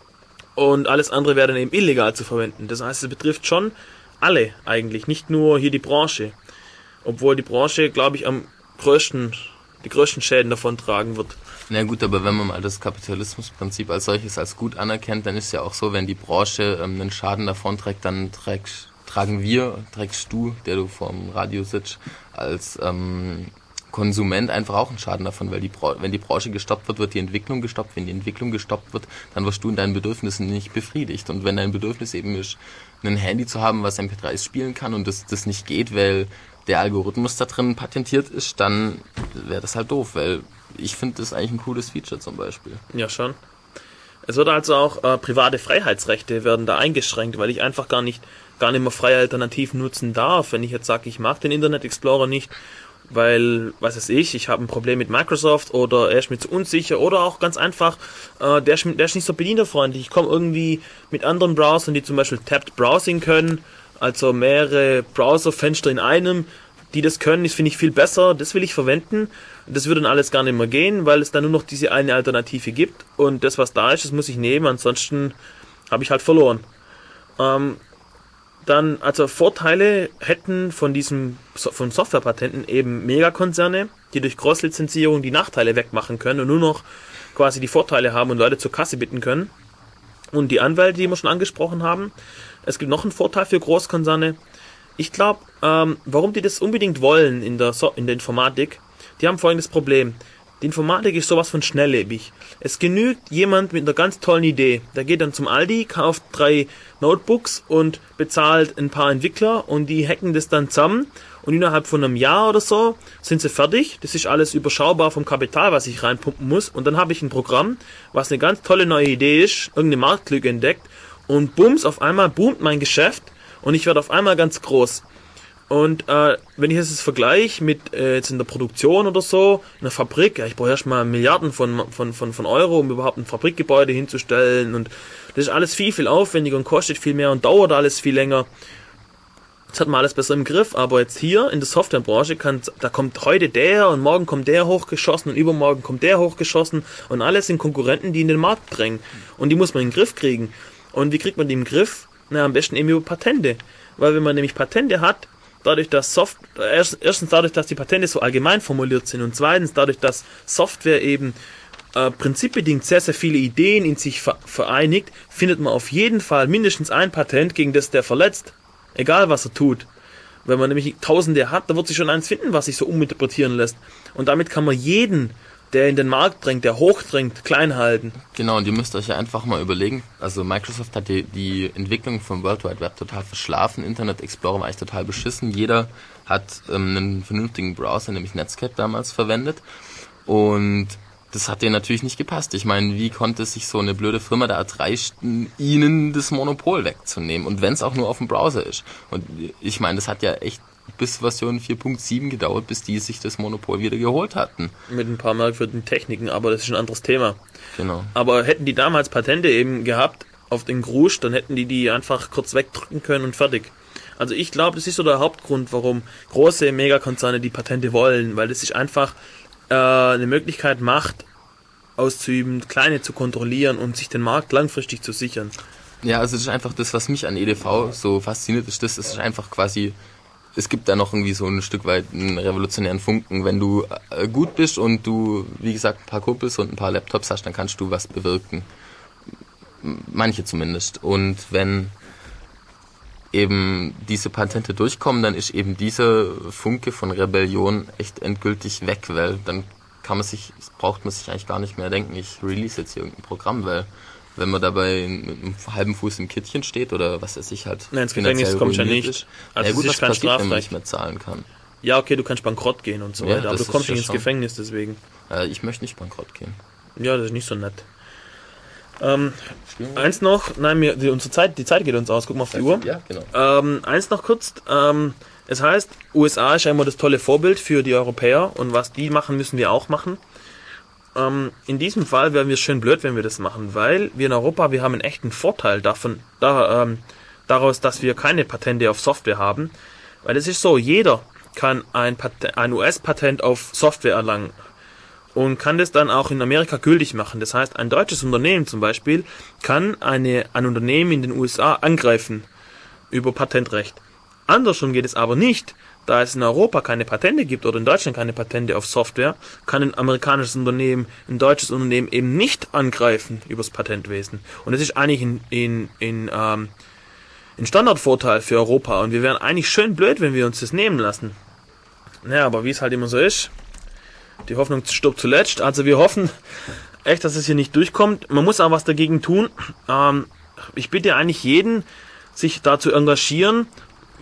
und alles andere wäre dann eben illegal zu verwenden. Das heißt, es betrifft schon alle eigentlich, nicht nur hier die Branche. Obwohl die Branche, glaube ich, die größten Schäden davon tragen wird. Na gut, aber wenn man mal das Kapitalismusprinzip als solches als gut anerkennt, dann ist ja auch so, wenn die Branche einen Schaden davon trägt, dann trägst du, der du vorm Radio sitzt, als Konsument einfach auch einen Schaden davon, weil wenn die Branche gestoppt wird, wird die Entwicklung gestoppt. Wenn die Entwicklung gestoppt wird, dann wirst du in deinen Bedürfnissen nicht befriedigt. Und wenn dein Bedürfnis eben ist, ein Handy zu haben, was MP3s spielen kann und das nicht geht, weil der Algorithmus da drin patentiert ist, dann wäre das halt doof, weil ich finde das eigentlich ein cooles Feature zum Beispiel. Ja, schon. Es wird also auch private Freiheitsrechte werden da eingeschränkt, weil ich einfach gar nicht mehr freie Alternativen nutzen darf. Wenn ich jetzt sage, ich mag den Internet Explorer nicht, weil, was weiß ich habe ein Problem mit Microsoft oder er ist mir zu unsicher oder auch ganz einfach, der ist nicht so bedienerfreundlich. Ich komme irgendwie mit anderen Browsern, die zum Beispiel Tabbed Browsing können, also mehrere Browserfenster in einem, die das können, das finde ich viel besser, das will ich verwenden. Das würde dann alles gar nicht mehr gehen, weil es dann nur noch diese eine Alternative gibt und das, was da ist, das muss ich nehmen, ansonsten habe ich halt verloren. Dann, also Vorteile hätten von Softwarepatenten eben Megakonzerne, die durch Cross-Lizenzierung die Nachteile wegmachen können und nur noch quasi die Vorteile haben und Leute zur Kasse bitten können. Und die Anwälte, die wir schon angesprochen haben. Es gibt noch einen Vorteil für Großkonzerne. Ich glaube, warum die das unbedingt wollen in der Informatik, die haben folgendes Problem. Die Informatik ist sowas von schnelllebig. Es genügt jemand mit einer ganz tollen Idee. Der geht dann zum Aldi, kauft 3 Notebooks und bezahlt ein paar Entwickler und die hacken das dann zusammen und innerhalb von einem Jahr oder so sind sie fertig. Das ist alles überschaubar vom Kapital, was ich reinpumpen muss und dann habe ich ein Programm, was eine ganz tolle neue Idee ist, irgendeine Marktlücke entdeckt und bums, auf einmal boomt mein Geschäft und ich werde auf einmal ganz groß. Und wenn ich das vergleiche mit jetzt in der Produktion oder so, in der Fabrik, ja, ich brauche erstmal Milliarden von Euro, um überhaupt ein Fabrikgebäude hinzustellen und das ist alles viel aufwendiger und kostet viel mehr und dauert alles viel länger. Das hat man alles besser im Griff, aber jetzt hier in der Softwarebranche da kommt heute der und morgen kommt der hochgeschossen und übermorgen kommt der hochgeschossen und alles sind Konkurrenten, die in den Markt drängen und die muss man in den Griff kriegen. Und wie kriegt man die im Griff? Na, am besten eben über Patente, weil wenn man nämlich Patente hat, dadurch, dass erstens dadurch, dass die Patente so allgemein formuliert sind und zweitens dadurch, dass Software eben prinzipbedingt sehr, sehr viele Ideen in sich vereinigt, findet man auf jeden Fall mindestens ein Patent, gegen das der verletzt. Egal, was er tut. Wenn man nämlich Tausende hat, da wird sich schon eins finden, was sich so uminterpretieren lässt. Und damit kann man jeden, der in den Markt drängt, der hochdrängt, klein halten. Genau, und ihr müsst euch ja einfach mal überlegen, also Microsoft hat die Entwicklung vom World Wide Web total verschlafen, Internet Explorer war eigentlich total beschissen, jeder hat einen vernünftigen Browser, nämlich Netscape damals verwendet und das hat denen natürlich nicht gepasst. Ich meine, wie konnte sich so eine blöde Firma da erdreisten, ihnen das Monopol wegzunehmen und wenn es auch nur auf dem Browser ist. Und ich meine, das hat ja echt bis Version 4.7 gedauert, bis die sich das Monopol wieder geholt hatten. Mit ein paar merkwürdigen Techniken, aber das ist ein anderes Thema. Genau. Aber hätten die damals Patente eben gehabt auf den Grusch, dann hätten die einfach kurz wegdrücken können und fertig. Also ich glaube, das ist so der Hauptgrund, warum große Megakonzerne die Patente wollen, weil das sich einfach eine Möglichkeit macht, auszuüben, kleine zu kontrollieren und sich den Markt langfristig zu sichern. Ja, also das ist einfach das, was mich an EDV so fasziniert, ist das ist einfach quasi, es gibt da noch irgendwie so ein Stück weit einen revolutionären Funken. Wenn du gut bist und du, wie gesagt, ein paar Kumpels und ein paar Laptops hast, dann kannst du was bewirken. Manche zumindest. Und wenn eben diese Patente durchkommen, dann ist eben dieser Funke von Rebellion echt endgültig weg, weil dann braucht man sich eigentlich gar nicht mehr denken, ich release jetzt hier irgendein Programm, weil wenn man dabei mit einem halben Fuß im Kittchen steht oder was weiß ich halt. Nein, ins Gefängnis kommt ja nicht. Ist, also ja gut, es ist kein Strafrecht, wenn man nicht mehr zahlen kann. Ja, okay, du kannst bankrott gehen und so weiter, aber du kommst nicht ins Gefängnis deswegen. Ich möchte nicht bankrott gehen. Ja, das ist nicht so nett. Eins noch, die Zeit geht uns aus, guck mal auf die Uhr. Ja, genau. Eins noch kurz, es heißt, USA ist ja immer das tolle Vorbild für die Europäer und was die machen, müssen wir auch machen. In diesem Fall wären wir schön blöd, wenn wir das machen, weil wir in Europa, wir haben einen echten Vorteil daraus, dass wir keine Patente auf Software haben, weil es ist so, jeder kann ein US-Patent auf Software erlangen und kann das dann auch in Amerika gültig machen. Das heißt, ein deutsches Unternehmen zum Beispiel kann ein Unternehmen in den USA angreifen über Patentrecht. Andersrum geht es aber nicht. Da es in Europa keine Patente gibt oder in Deutschland keine Patente auf Software, kann ein amerikanisches Unternehmen, ein deutsches Unternehmen eben nicht angreifen übers Patentwesen. Und das ist eigentlich ein Standardvorteil für Europa. Und wir wären eigentlich schön blöd, wenn wir uns das nehmen lassen. Naja, aber wie es halt immer so ist, die Hoffnung stirbt zuletzt. Also wir hoffen echt, dass es hier nicht durchkommt. Man muss auch was dagegen tun. Ich bitte eigentlich jeden, sich da zu engagieren,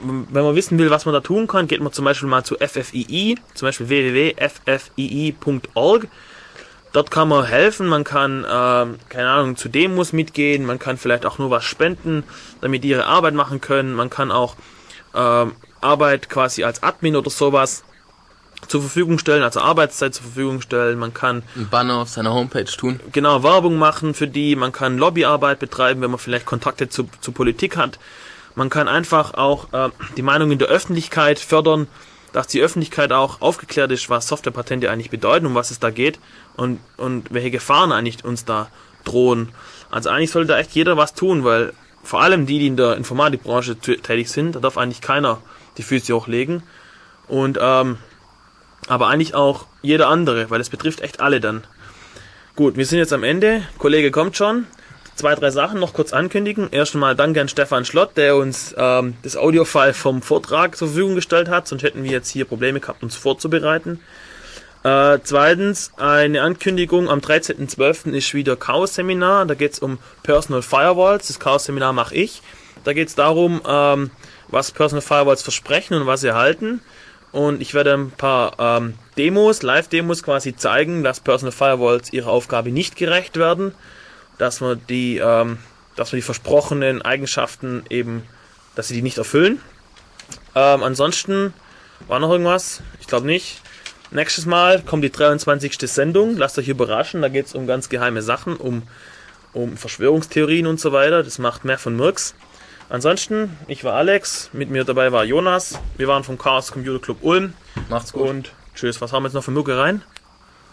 wenn man wissen will, was man da tun kann, geht man zum Beispiel mal zu FFII, zum Beispiel www.ffii.org. Dort kann man helfen, man kann, keine Ahnung, zu Demos mitgehen, man kann vielleicht auch nur was spenden, damit die ihre Arbeit machen können, man kann auch Arbeit quasi als Admin oder sowas zur Verfügung stellen, also Arbeitszeit zur Verfügung stellen, man kann ein Banner auf seiner Homepage tun. Genau, Werbung machen für die, man kann Lobbyarbeit betreiben, wenn man vielleicht Kontakte zur Politik hat. Man kann einfach auch die Meinung in der Öffentlichkeit fördern, dass die Öffentlichkeit auch aufgeklärt ist, was Softwarepatente eigentlich bedeuten, um was es da geht und welche Gefahren eigentlich uns da drohen. Also eigentlich sollte da echt jeder was tun, weil vor allem die in der Informatikbranche tätig sind, da darf eigentlich keiner die Füße hochlegen. Und aber eigentlich auch jeder andere, weil es betrifft echt alle dann. Gut, wir sind jetzt am Ende. Kollege kommt schon. 2, 3 Sachen noch kurz ankündigen. Erst einmal danke an Stefan Schlott, der uns das Audiofile vom Vortrag zur Verfügung gestellt hat, sonst hätten wir jetzt hier Probleme gehabt, uns vorzubereiten. Zweitens, eine Ankündigung, am 13.12. ist wieder Chaos-Seminar, da geht es um Personal Firewalls, das Chaos-Seminar mache ich. Da geht es darum, was Personal Firewalls versprechen und was sie halten. Und ich werde ein paar Live-Demos quasi zeigen, dass Personal Firewalls ihrer Aufgabe nicht gerecht werden, dass wir die versprochenen Eigenschaften eben, dass sie die nicht erfüllen. Ansonsten war noch irgendwas? Ich glaube nicht. Nächstes Mal kommt die 23. Sendung, lasst euch überraschen, da geht es um ganz geheime Sachen, um Verschwörungstheorien und so weiter. Das macht mehr von Murks. Ansonsten, ich war Alex, mit mir dabei war Jonas, wir waren vom Chaos Computer Club Ulm. Macht's gut. Und tschüss, was haben wir jetzt noch für Mucke rein?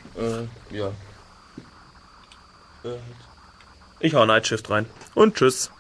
Ja. Ich hau Night Shift rein. Und tschüss.